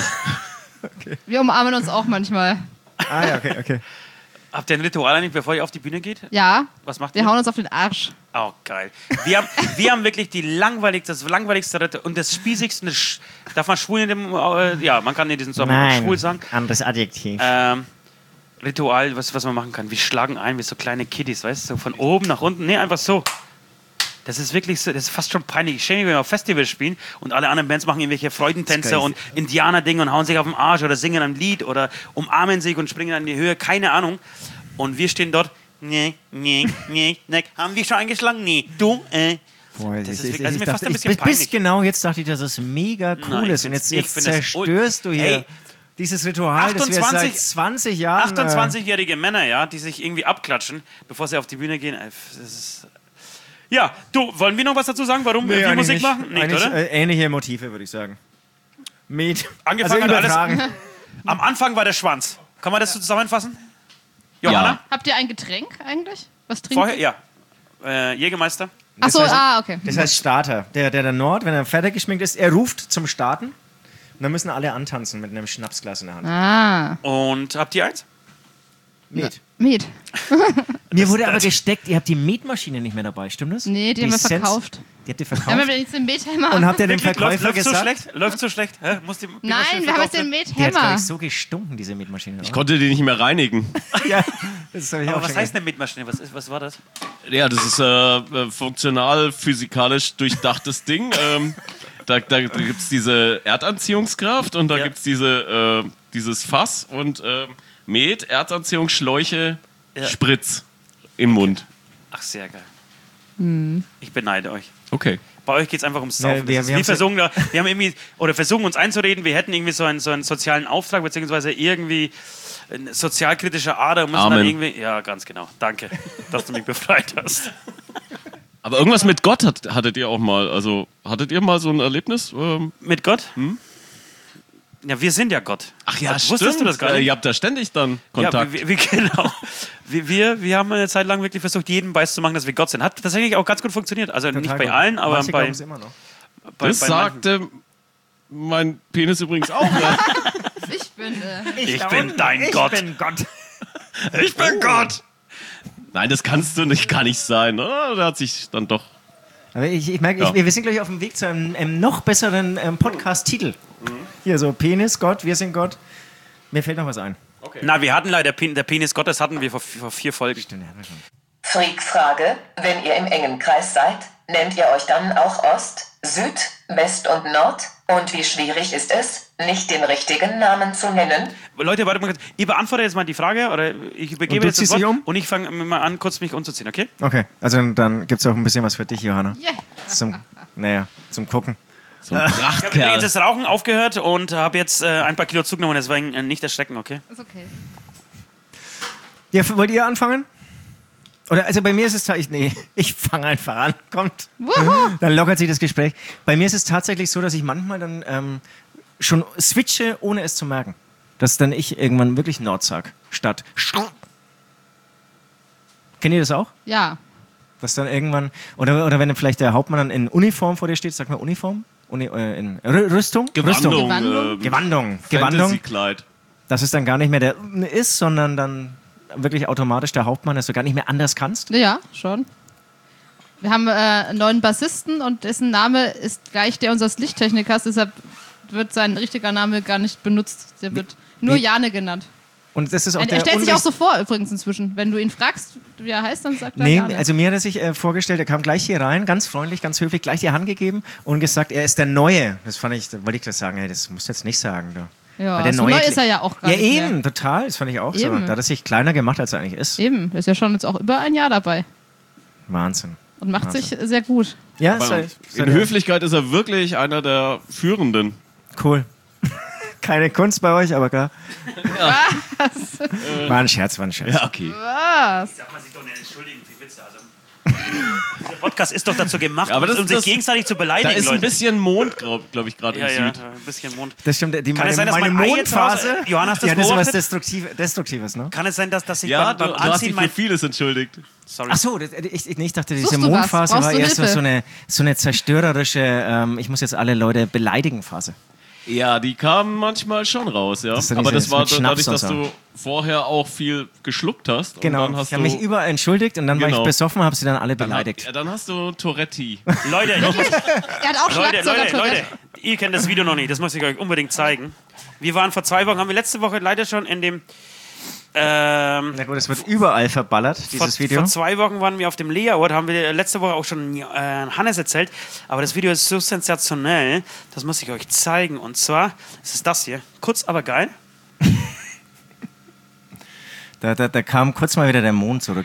Wir umarmen uns auch manchmal. Ah ja, okay, okay. Habt ihr ein Ritual eigentlich, bevor ihr auf die Bühne geht? Ja, Was macht wir ihr? hauen uns auf den Arsch. Oh, geil. Wir haben, wir haben wirklich die langweiligste, das langweiligste Ritual und das spießigste, das Sch- darf man schwul in dem, äh, ja, man kann in diesem Sommer schwul sagen. anderes Adjektiv. Ähm, Ritual, was, was man machen kann. Wir schlagen ein wie so kleine Kiddies, weißt du, so von oben nach unten. Nee, einfach so. Das ist wirklich so, das ist fast schon peinlich. Ich stelle mir, wenn wir auf Festivals spielen und alle anderen Bands machen irgendwelche Freudentänze geil. und Indianer-Dinge und hauen sich auf den Arsch oder singen ein Lied oder umarmen sich und springen in die Höhe, keine Ahnung. Und wir stehen dort, nee, nee, nee, nee, haben wir schon eingeschlagen? Nee, du, äh. Boah, Das ich- ist ich- wirklich- also ich mir dachte, fast ein ich- bisschen bis, peinlich. bis genau jetzt dachte ich, dass es mega cool Nein, ist. Und ich jetzt, find's- ich jetzt find das ul- zerstörst du hier Ey, dieses Ritual, das wir seit achtundzwanzig zwanzig Jahren... Äh, achtundzwanzigjährige Männer, ja, die sich irgendwie abklatschen, bevor sie auf die Bühne gehen. Äh, Das ist ja, du, wollen wir noch was dazu sagen, warum nee, wir eigentlich Musik nicht. machen? Nicht, Eigentlich, oder? äh, ähnliche Motive, würde ich sagen. Met. Angefangen also hat alles- übertragen. Am Anfang war der Schwanz. Kann man das so zusammenfassen? Johanna? Habt ihr ein Getränk eigentlich? Was trinkt Vorher, ihr? ja. Äh, Jägermeister. Ach so, Das heißt- ah, okay. Das heißt Starter. Der, der, der Nord, wenn er fertig geschminkt ist, er ruft zum Starten. Und dann müssen alle antanzen mit einem Schnapsglas in der Hand. Ah, Und habt ihr eins? Met. Met. Mir wurde aber gesteckt, ihr habt die Metmaschine nicht mehr dabei, stimmt das? Nee, die haben wir Sens- verkauft. Die habt ihr Wir haben verkauft? jetzt den Met-Hammer. Und habt ihr dem Läuft, Verkäufer läuft so gesagt? schlecht? Läuft so schlecht? Hä? Muss die, die Nein, Maschine wir haben jetzt verkauft den werden? Die hat, glaube Met-Hammer. ich, so gestunken, diese Metmaschine. Ich konnte die nicht mehr reinigen. ja, das habe ich Aber auch was schon heißt denn Mitmaschine? Was, ist, was war das? Ja, das ist äh, äh, funktional, physikalisch durchdachtes Ding. Ähm, Da, da gibt es diese Erdanziehungskraft und da Ja. gibt es diese, äh, dieses Fass und äh, Met, Erdanziehungsschläuche, Ja. Spritz im Mund. Ach, sehr geil. Hm. Ich beneide euch. Okay. Bei euch geht es einfach ums Ja, Saufen. wir- Das ist- wir wir, haben's- versuchen da, wir haben irgendwie, oder versuchen uns einzureden, wir hätten irgendwie so einen, so einen sozialen Auftrag, beziehungsweise irgendwie eine sozialkritische Ader und müssen Amen. dann irgendwie. Ja, ganz genau. Danke, dass du mich befreit hast. Aber irgendwas mit Gott hat, hattet ihr auch mal. Also hattet ihr mal so ein Erlebnis? Ähm, Mit Gott? Ja, wir sind ja Gott. ach ja, Wusstest stimmt. du das gar Äh, nicht? ihr habt da ständig dann Kontakt. Ja, wir, wir, genau. Wir, wir, wir haben eine Zeit lang wirklich versucht, jedem beizumachen, dass wir Gott sind. Hat tatsächlich auch ganz gut funktioniert. Also nicht Total bei gut. allen, aber Manche bei, glauben's immer noch. bei, das bei manchen. sagte mein Penis übrigens auch. Ne? Ich bin. Äh, Ich bin dein Gott. Ich bin Gott. Ich bin Gott! Nein, das kannst du nicht, kann nicht sein. Oh, da hat sich dann doch. Aber ich, ich merke, Ja. ich, wir sind gleich auf dem Weg zu einem, einem noch besseren ähm, Podcast-Titel. Hier so Penis, Gott, wir sind Gott. Mir fällt noch was ein. Na, wir hatten leider Pen, der Penis Gottes hatten wir vor, vor vier Folgen. Freak-Frage: Wenn ihr im engen Kreis seid, nennt ihr euch dann auch Ost, Süd, West und Nord? Und wie schwierig ist es, nicht den richtigen Namen zu nennen? Leute, warte mal kurz. Ihr beantwortet jetzt mal die Frage, oder ich Und übergebe du jetzt das ziehst dich Wort um? und ich fange mal an, kurz mich umzuziehen, okay? Okay, also dann gibt es auch ein bisschen was für dich, Johanna. yeah. Zum, naja, zum Gucken. So ein Ich habe Prachtkerl. übrigens das Rauchen aufgehört und habe jetzt äh, ein paar Kilo zugenommen, deswegen äh, nicht erschrecken, okay? Ist okay. Ja, wollt ihr anfangen? Oder, also bei mir ist es tatsächlich, nee, ich fange einfach an, kommt. Wuhu. Dann lockert sich das Gespräch. Bei mir ist es tatsächlich so, dass ich manchmal dann ähm, schon switche, ohne es zu merken. Dass dann ich irgendwann wirklich Nord sag, statt Sch- Kennt ihr das auch? Ja. Dass dann irgendwann, oder, oder wenn vielleicht der Hauptmann dann in Uniform vor dir steht, sag mal Uniform? Uni, äh, in Rü- Rüstung? Rüstung. Gewandung. Gewandung. ähm, Gewandung. Gewandung. Fantasy-Kleid. Dass es dann gar nicht mehr der ist, sondern dann wirklich automatisch der Hauptmann, dass du gar nicht mehr anders kannst. Ja, schon. Wir haben äh, einen neuen Bassisten und dessen Name ist gleich der unseres Lichttechnikers, deshalb wird sein richtiger Name gar nicht benutzt. Der wird nur Nee. Jane genannt. Und das ist auch Er, der er stellt sich unwichtig- auch so vor übrigens inzwischen. Wenn du ihn fragst, wie er heißt, dann sagt er Nee, Jane. also mir hat er sich äh, vorgestellt, er kam gleich hier rein, ganz freundlich, ganz höflich, gleich die Hand gegeben und gesagt, er ist der Neue. Das fand ich, da wollte ich das sagen, hey, das musst du jetzt nicht sagen. Du. ja, Weil der so Neue neu kli- ist er ja auch gar Ja, nicht eben, mehr. total, das fand ich auch so. Eben. Da hat er sich kleiner gemacht, als er eigentlich ist. Eben, ist ja schon jetzt auch über ein Jahr dabei Wahnsinn. und macht sich sehr gut. Ja, Aber sei, sei in Höflichkeit ist er wirklich einer der Führenden. cool. Keine Kunst bei euch, aber klar. War ein Scherz, war ein Scherz. Ja, okay. Was? Darf man sich doch nicht entschuldigen für Witze. Also, dieser Podcast ist doch dazu gemacht, Ja, aber das- um sich das- gegenseitig zu Da beleidigen, ist ein Leute. bisschen Mond, glaube glaub ich, gerade Ja, im ja, Süd. ein bisschen Mond. Das stimmt, die, Kann meine, es sein, dass meine mein Ei jetzt Mondphase, raus- Johann, hast du das ja, das ist was beobachtet? Destruktiv, Destruktives, ne? Kann es sein, dass, dass ich Ja, beim, du, beim du hast Anziehen dich für mein... vieles entschuldigt. Sorry. Ach so, das, ich, ich, nee, ich dachte, diese Suchst du was? Mondphase Brauchst war du eher so, Hilfe? so, eine, so eine zerstörerische, ähm, ich muss jetzt alle Leute beleidigen Phase. Ja, die kamen manchmal schon raus, ja. Das ist dann Aber diese- das war mit Schnaps dadurch, dass und so. du vorher auch viel geschluckt hast. Genau, Und dann hast ich habe mich du, überall entschuldigt und dann war Genau. ich besoffen, habe sie dann alle dann, beleidigt. ja, dann hast du Tourette. Leute, ich, Er hat auch Leute, Leute, Schlagzeuger Leute, ihr kennt das Video noch nicht, das muss ich euch unbedingt zeigen. Wir waren vor zwei Wochen, haben wir letzte Woche leider schon in dem... Ähm, Na gut, es wird überall verballert, vor, dieses Video. vor zwei Wochen waren wir auf dem Lea-Ort, haben wir letzte Woche auch schon äh, Hannes erzählt, aber das Video ist so sensationell, das muss ich euch zeigen. Und zwar, es ist das hier, kurz aber geil. Da, da, da kam kurz mal wieder der Mond zurück.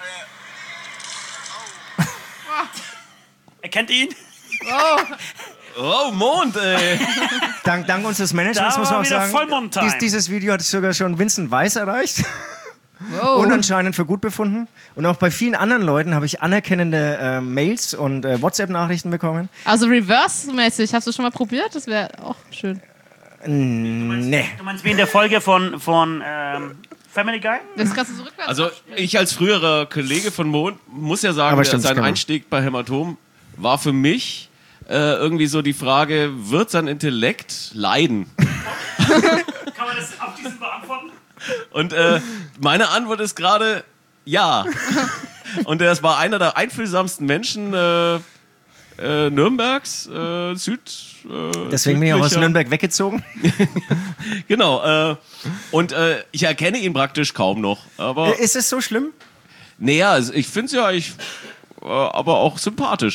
Erkennt ihr ihn? Oh, Mond, ey. Dank, dank unseres Managements Da muss man war auch wieder sagen, Vollmond-Time. dies, dieses Video hat sogar schon Vincent Weiss erreicht Oh. und anscheinend für gut befunden. Und auch bei vielen anderen Leuten habe ich anerkennende äh, Mails und äh, WhatsApp-Nachrichten bekommen. Also reverse-mäßig, hast du schon mal probiert? Das wäre auch schön. Nee. Du meinst wie in der Folge von, von ähm, Family Guy? Das kannst du so rückwärts. Also ich als früherer Kollege von Mond muss ja sagen, Aber der, stimmt, sein genau. Einstieg bei Hämatom war für mich äh, irgendwie so die Frage, wird sein Intellekt leiden? Kann man das auf diesen beantworten? Und äh, meine Antwort ist gerade ja. Und er war einer der einfühlsamsten Menschen äh, äh, Nürnbergs, äh, Süd. Äh, Deswegen bin ich auch aus südlicher- Nürnberg weggezogen. Genau. Äh, und äh, ich erkenne ihn praktisch kaum noch. Aber Ist es so schlimm? naja, also ich finde es ja eigentlich, äh, aber auch sympathisch.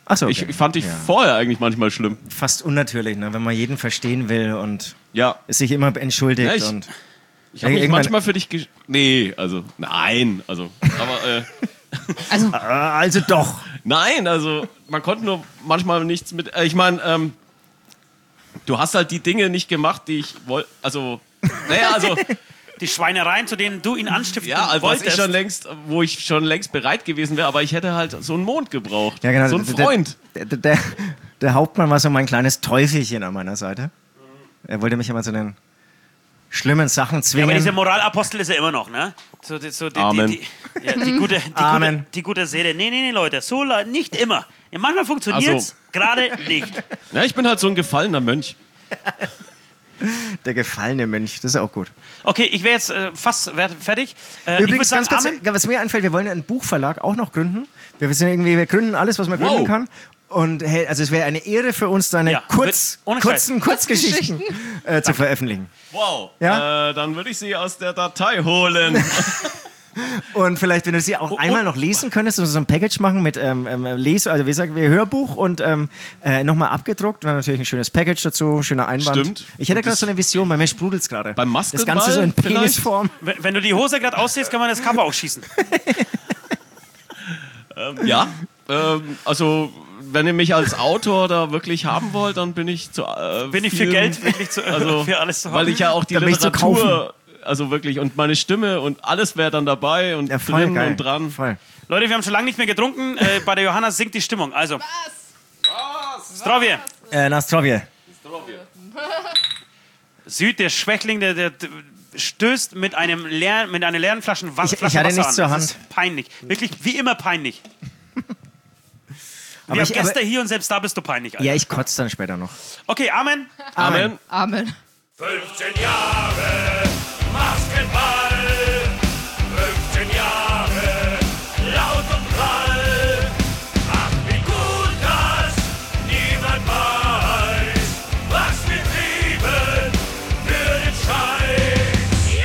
Ach so, okay. Ich, ich fand dich Ja. vorher eigentlich manchmal schlimm. Fast unnatürlich, ne? Wenn man jeden verstehen will und Ja. sich immer entschuldigt. Ja, ich- und Ich habe mich Irgendwann- manchmal für dich... gesch- Nee, also... Nein, also... Aber... Äh, Also, Ah, also doch. nein, also... Man konnte nur manchmal nichts mit... Äh, ich meine, ähm... Du hast halt die Dinge nicht gemacht, die ich wollte... Also... Naja, also... Die Schweinereien, zu denen du ihn anstiften Ja, also was ich wolltest. schon längst, wo ich schon längst bereit gewesen wäre, aber ich hätte halt so einen Mond gebraucht. Ja, genau. So einen Der- Freund. Der, der, der, der Hauptmann war so mein kleines Teufelchen an meiner Seite. Er wollte mich immer zu den schlimmen Sachen Ja, aber zwingen. dieser Moralapostel ist er immer noch, ne? So, die, so die, Amen. Die, die, ja, die, gute, die, Amen. gute, die gute Seele. Nee, nee, nee, Leute. So le- nicht immer. Ja, manchmal funktioniert es, Also. gerade nicht. Ja, ich bin halt so ein gefallener Mönch. Der gefallene Mönch, das ist auch gut. Okay, ich wäre jetzt äh, fast wer- fertig. Äh, Übrigens, ich würde ganz sagen, kurz, Amen. was mir einfällt, wir wollen ja einen Buchverlag auch noch gründen. Wir, sind irgendwie, wir gründen alles, was man gründen Wow. kann. Und hey, also es wäre eine Ehre für uns, deine Ja, kurz, ohne kurzen Kurzgeschichten äh, zu veröffentlichen. Wow. Ja? Äh, dann würde ich sie aus der Datei holen. Und vielleicht, wenn du sie auch einmal noch lesen könntest, so ein Package machen mit ähm, ähm, Les, also wie sagen wir, Hörbuch und ähm, äh, nochmal abgedruckt und dann natürlich ein schönes Package dazu, schöner Einband. Stimmt. Ich hätte Und gerade das- so eine Vision, bei mir sprudelt es gerade. Beim Das Ganze so in Maskenball vielleicht? Penisform. Wenn, wenn du die Hose gerade ausziehst, kann man das Cover auch schießen. Ja. Ähm, also, wenn ihr mich als Autor da wirklich haben wollt, dann bin ich zu. Äh, Bin ich für vielen- Geld wirklich zu, Also, für alles zu haben? weil ich ja auch die Dann bin ich zu Literatur. Also wirklich, und meine Stimme und alles wäre dann dabei und Ja, voll drin geil. und dran. Voll. Leute, wir haben schon lange nicht mehr getrunken. Äh, bei der Johanna sinkt die Stimmung. Also. Strovje. Äh, Nastrovje. Süd, der Schwächling, der, der, der stößt mit, einem leeren, mit einer leeren Flasche Wasser, Ich- ich Flasche hatte Wasser nichts an. zur Das Hand. ist peinlich. Wirklich, wie immer peinlich. Aber Wir ich- haben Gäste aber- hier und selbst da bist du peinlich. Alter. Ja, ich kotze dann später noch. Okay, Amen. Amen. Amen. fünfzehn Jahre Basketball, fünfzehn Jahre laut und prall. Ach, wie gut, dass niemand weiß, was wir trieben für den Scheiß.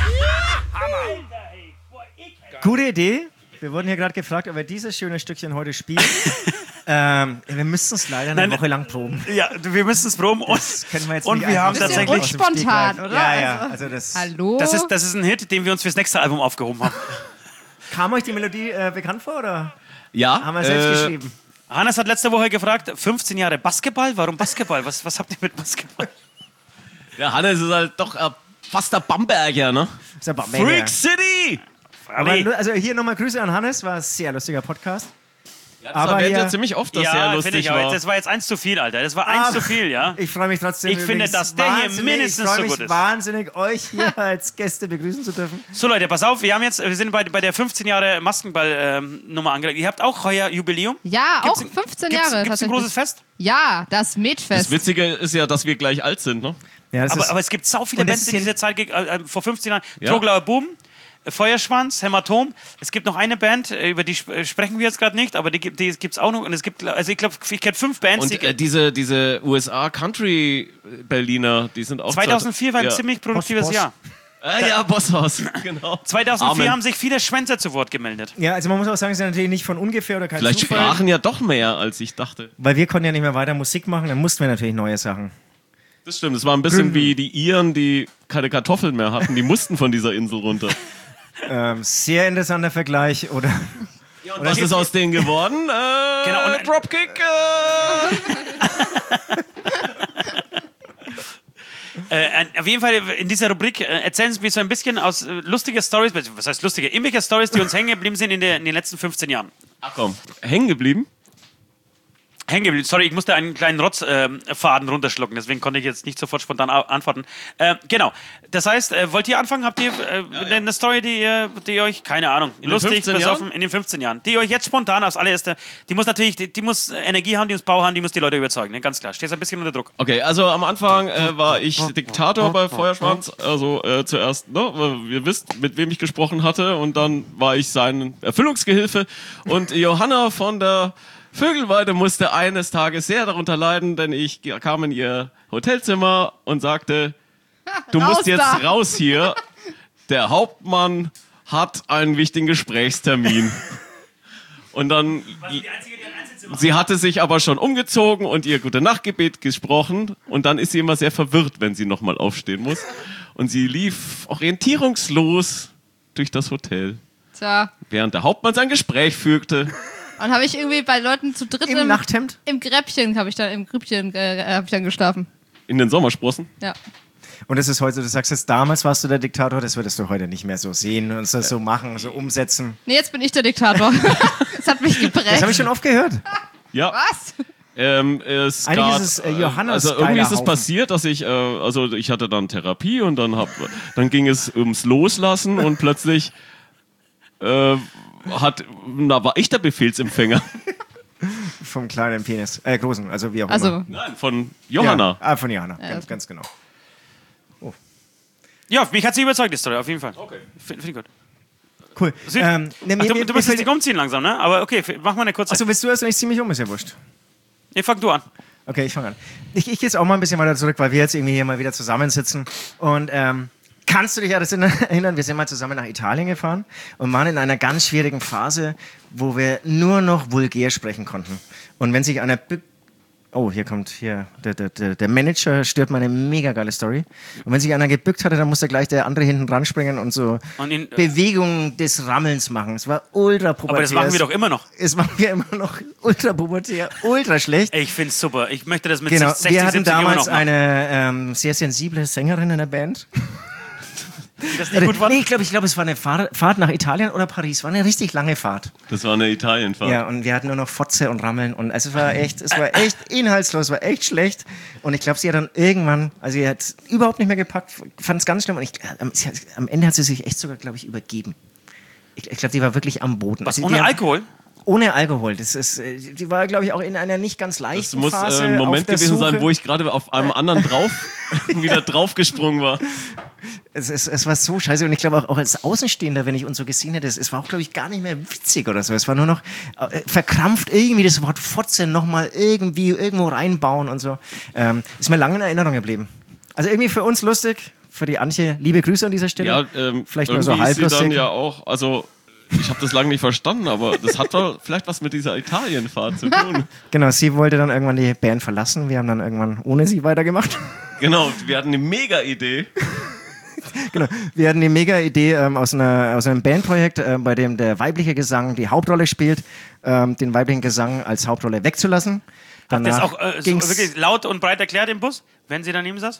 Gute Idee. Wir wurden hier gerade gefragt, ob wir dieses schöne Stückchen heute spielen. ähm, wir müssen es leider eine Nein, Woche lang proben. Ja, wir müssen es proben und, Können wir jetzt und nicht wir haben einfach so tatsächlich. aus dem unspontan, Stegreif- oder? Ja, ja. Also- Also das Hallo? Das ist, das ist ein Hit, den wir uns fürs nächste Album aufgehoben haben. kam euch die Melodie äh, bekannt vor oder Ja. haben wir selbst äh, geschrieben? Hannes hat letzte Woche gefragt, fünfzehn Jahre Basketball? Warum Basketball? Was, was habt ihr mit Basketball? Ja, Hannes ist halt doch äh, fast der Bamberger, ne? Ist aber Freak mega. City! Aber nur- also hier nochmal Grüße an Hannes, war ein sehr lustiger Podcast. Das Aber erwähnt hier- ja ziemlich oft, dass Ja, er finde lustig ich auch. war. Das war jetzt eins zu viel, Alter. Das war eins Ah, zu viel, ja. Ich freue mich trotzdem. Ich finde, übrigens dass der hier wahnsinnig- mindestens ich freu so mich gut ist. wahnsinnig, euch hier als Gäste begrüßen zu dürfen. So Leute, pass auf, wir haben jetzt, wir sind bei, bei der fünfzehn Jahre Maskenball-Nummer angelegt. Ihr habt auch heuer Jubiläum? Ja, Gibt's auch ein- fünfzehn gibt's, Jahre. Gibt's ein tatsächlich. großes Fest? Ja, das Das Metfest. Witzige ist ja, dass wir gleich alt sind, ne? Ja, das Aber, ist, aber es gibt sau viele Und das Bands ist in hier- dieser Zeit, ge- äh, äh, vor fünfzehn Jahren. Ja. Troglauer Buben, äh, Feuerschwanz, Hämatom. Es gibt noch eine Band, äh, über die sp äh, sprechen wir jetzt gerade nicht, aber die, gibt- die gibt es auch noch. Und es gibt, also ich glaube, ich kenne fünf Bands, Und die äh, diese, diese U S A Country Berliner, die sind auch... zweitausendvier war ein ja. ziemlich produktives Boss, Boss. Jahr. Ah, ja, Bosshaus, genau. zweitausendvier Amen. haben sich viele Schwänzer zu Wort gemeldet. ja, also man muss auch sagen, es ist ja natürlich nicht von ungefähr oder kein Vielleicht Zufall. sprachen ja doch mehr, als ich dachte. Weil wir konnten ja nicht mehr weiter Musik machen, dann mussten wir natürlich neue Sachen. Das stimmt, es war ein bisschen wie die Iren, die keine Kartoffeln mehr hatten. Die mussten von dieser Insel runter. Ähm, sehr interessanter Vergleich, oder? Und was ist aus denen geworden? Äh, Genau, und- Dropkick. Äh, Äh, ein- auf jeden Fall in dieser Rubrik äh, erzählen Sie mir so ein bisschen aus äh, lustige Stories, was heißt lustige, irgendwelche Stories, die uns hängen geblieben sind in, der, in den letzten fünfzehn Jahren. Ach komm, hängen geblieben? Hängen geblieben. Sorry, ich musste einen kleinen Rotzfaden äh, Faden runterschlucken, deswegen konnte ich jetzt nicht sofort spontan a- antworten. Äh, genau. Das heißt, äh, wollt ihr anfangen? Habt ihr äh, eine Story, die, ihr- die euch, keine Ahnung, den lustig, fünfzehn besoffen, Jahren? in den fünfzehn Jahren, die euch jetzt spontan aufs allererste, die muss natürlich, die, die muss Energie haben, die muss Power haben, die muss die Leute überzeugen, ne? Ganz klar. Stehst ein bisschen unter Druck. Okay, also am Anfang äh, war ich Diktator bei Feuerschwanz. Also äh, zuerst, ne, ihr wisst, mit wem ich gesprochen hatte. Und dann war ich sein Erfüllungsgehilfe. Und Johanna von der Vögelweide musste eines Tages sehr darunter leiden, denn ich kam in ihr Hotelzimmer und sagte, du Raus musst jetzt da. raus hier. Der Hauptmann hat einen wichtigen Gesprächstermin. Und dann... Die einzige, die einen Einzelzimmer Sie hatte sich aber schon umgezogen und ihr Gute-Nacht-Gebet gesprochen. Und dann ist sie immer sehr verwirrt, wenn sie nochmal aufstehen muss. Und sie lief orientierungslos durch das Hotel, Tja. während der Hauptmann sein Gespräch führte. Und habe ich irgendwie bei Leuten zu dritt Im im, Nachthemd? im Gräppchen habe ich dann im Grüppchen äh, habe ich dann geschlafen. In den Sommersprossen. Ja. Und das ist heute, du sagst jetzt, damals warst du der Diktator, das würdest du heute nicht mehr so sehen und so, so machen, so umsetzen. Nee, jetzt bin ich der Diktator. Das hat mich geprägt. Das habe ich schon oft gehört. Ja. Was? Ähm, es Eigentlich gab, ist es, äh, Johannes also irgendwie ist es Geilerhaufen. passiert, dass ich, äh, also ich hatte dann Therapie und dann hab, dann ging es ums Loslassen und plötzlich äh, hat, na, war ich der Befehlsempfänger. Vom kleinen Penis, äh, großen, also wie auch Also, immer. Nein, von Johanna. Ja, ah, von Johanna, Ja, ganz, okay. ganz genau. Ja, mich hat sie überzeugt, die Story, auf jeden Fall. Okay. Finde find ich gut. Cool. Sie, Ähm, ne, Ach, mir- du, mir- du musst mir jetzt nicht umziehen langsam, ne? Aber okay, f- mach mal eine kurze... Achso, willst du erst nicht ziemlich um? Ist ja wurscht. Nee, fang du an. Okay, ich fange an. Ich, ich gehe jetzt auch mal ein bisschen weiter zurück, weil wir jetzt irgendwie hier mal wieder zusammensitzen. Und ähm, kannst du dich ja das erinnern? Wir sind mal zusammen nach Italien gefahren und waren in einer ganz schwierigen Phase, wo wir nur noch vulgär sprechen konnten. Und wenn sich einer... bü- Oh, hier kommt hier der, der, der, der Manager stört meine mega geile Story. Und wenn sich einer gebückt hatte, dann musste gleich der andere hinten dran springen und so Und ihn, äh, Bewegungen des Rammelns machen. Es war ultra pubertär. aber das machen wir doch immer noch. Es machen wir immer noch ultra pubertär, ultra schlecht. Ey, ich find's super. Ich möchte das mit Genau, sechzig, wir hatten siebzig immer damals noch machen. eine ähm, sehr sensible Sängerin in der Band. Die das nicht gut fand. Nee, ich glaube, ich glaube, es war eine Fahr Fahrt nach Italien oder Paris. War eine richtig lange Fahrt. Das war eine Italienfahrt. Ja, und wir hatten nur noch Fotze und Rammeln und also es war echt, es war echt inhaltslos, es war echt schlecht. Und ich glaube, sie hat dann irgendwann, also sie hat überhaupt nicht mehr gepackt, fand es ganz schlimm. Und ich, am, sie hat, am Ende hat sie sich echt sogar, glaube ich, übergeben. Ich, ich glaube, die war wirklich am Boden. Was, Also, ohne die hat- Alkohol? Ohne Alkohol. Das ist, äh, die war, glaube ich, auch in einer nicht ganz leichten Das muss Phase. äh, ein Moment auf der gewesen Suche. sein, wo ich gerade auf einem anderen drauf wieder draufgesprungen war. Es, es, es war so scheiße und ich glaube auch, auch als Außenstehender, wenn ich uns so gesehen hätte, es, es war auch, glaube ich, gar nicht mehr witzig oder so. Es war nur noch äh, verkrampft irgendwie das Wort Fotze nochmal irgendwie irgendwo reinbauen und so. Ähm, ist mir lange in Erinnerung geblieben. Also irgendwie für uns lustig, für die Antje, liebe Grüße an dieser Stelle. Ja, ähm, Vielleicht nur so irgendwie ist sie halblustig. dann ja auch, also ich habe das lange nicht verstanden, aber das hat doch vielleicht was mit dieser Italienfahrt zu tun. Genau, sie wollte dann irgendwann die Band verlassen. Wir haben dann irgendwann ohne sie weitergemacht. Genau, wir hatten eine mega Idee. Genau. Wir hatten die mega Idee ähm, aus, einer, aus einem Bandprojekt, äh, bei dem der weibliche Gesang die Hauptrolle spielt, ähm, den weiblichen Gesang als Hauptrolle wegzulassen. Das Danach auch äh, so ging's- wirklich laut und breit erklärt im Bus, wenn sie daneben saß?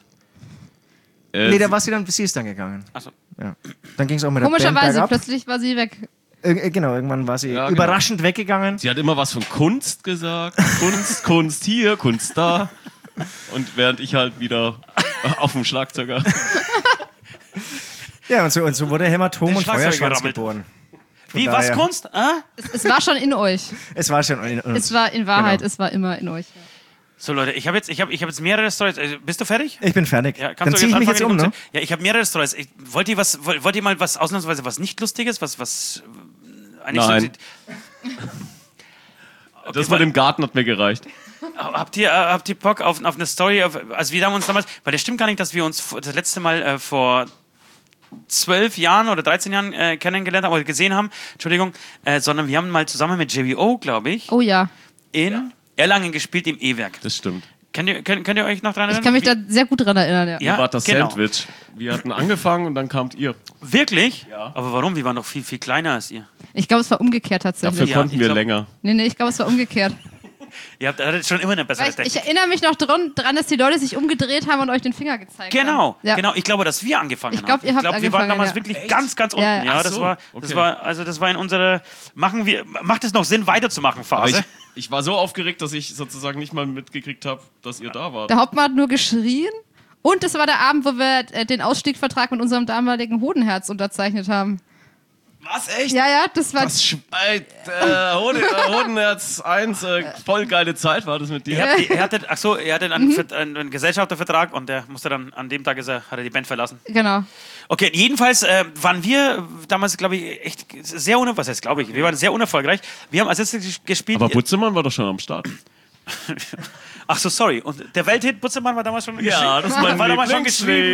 Äh, Nee, da war sie dann, sie ist dann gegangen. Achso. Ja. Dann ging es auch mit der Band komischerweise, bergab. plötzlich war sie weg. Ir äh, genau, irgendwann war sie Ja, genau. überraschend weggegangen. Sie hat immer was von Kunst gesagt. Kunst, Kunst hier, Kunst da. Und während ich halt wieder auf dem Schlagzeuger. Ja, und so, und so wurde Hämatom Den und Schlagzeuger Feuerschwanz gerammelt. geboren. Wie, was, daher- Kunst? Ah? Es, es war schon in euch. Es war schon in uns. Es war in Wahrheit, Genau. es war immer in euch. So, Leute, ich habe jetzt, ich hab, ich hab jetzt mehrere Stories. Also, bist du fertig? Ich bin fertig. Ja, Dann ziehe ich mich jetzt um, ne? Ja, ich habe mehrere Stories. Ich, wollt, ihr was, wollt, wollt ihr mal was ausnahmsweise was nicht Lustiges? Was, was äh, eigentlich Nein. so, Das mit dem Garten hat mir gereicht. Habt ihr, äh, habt ihr Bock auf, auf eine Story? Auf, also wir haben uns damals, weil das stimmt gar nicht, dass wir uns vor- das letzte Mal äh, vor zwölf Jahren oder dreizehn Jahren äh, kennengelernt haben oder gesehen haben, Entschuldigung, äh, sondern wir haben mal zusammen mit J B O, glaube ich, Oh ja. in Erlangen gespielt im E-Werk. Das stimmt. Könnt ihr, könnt, könnt ihr euch noch dran erinnern? Ich kann mich Wie- da sehr gut dran erinnern, ja. ja, War das genau. Sandwich. Wir hatten angefangen und dann kamt ihr. Wirklich? Ja. Aber warum? Wir waren doch viel, viel kleiner als ihr. Ich glaube, es war umgekehrt tatsächlich. Dafür Ja, konnten ich wir glaub- länger. Nee, nee, ich glaube, es war umgekehrt. Ihr habt hattet schon immer eine bessere Weil ich, ich Technik. erinnere mich noch dran, dran, dass die Leute sich umgedreht haben und euch den Finger gezeigt Genau, haben. Ja. genau. Ich glaube, dass wir angefangen Ich glaub, haben. ihr habt ich glaube, wir waren angefangen, damals ja. wirklich ganz, ganz unten. Ja, Ja, ja. das Ach so, war, das okay. war, also das war in unserer machen wir, macht es noch Sinn weiterzumachen Aber ich, Phase. ich war so aufgeregt, dass ich sozusagen nicht mal mitgekriegt habe, dass ihr da wart. Der Hauptmann hat nur geschrien. Und das war der Abend, wo wir äh, den Ausstiegsvertrag mit unserem damaligen Hodenherz unterzeichnet haben. Was, echt? Ja, ja, das war... Das Sch äh, Hoden, äh, Hodenherz eins, äh, voll geile Zeit war das mit dir. Ihr habt, ihr hattet, ach so, er hatte einen, Mhm. Vert- einen, einen Gesellschaftervertrag und der musste dann an dem Tag ist er, hat er die Band verlassen. Genau. Okay, jedenfalls äh, waren wir damals, glaube ich, echt sehr unerfolgreich. Was heißt, glaube ich? Wir waren sehr unerfolgreich. Wir haben als erstes gespielt. Aber Butzemann war doch schon am Start. Ach so, sorry. Und der Welthit Butzemann war damals schon Ja, das ist mein war damals schon Lieblingslied. geschrieben, ja?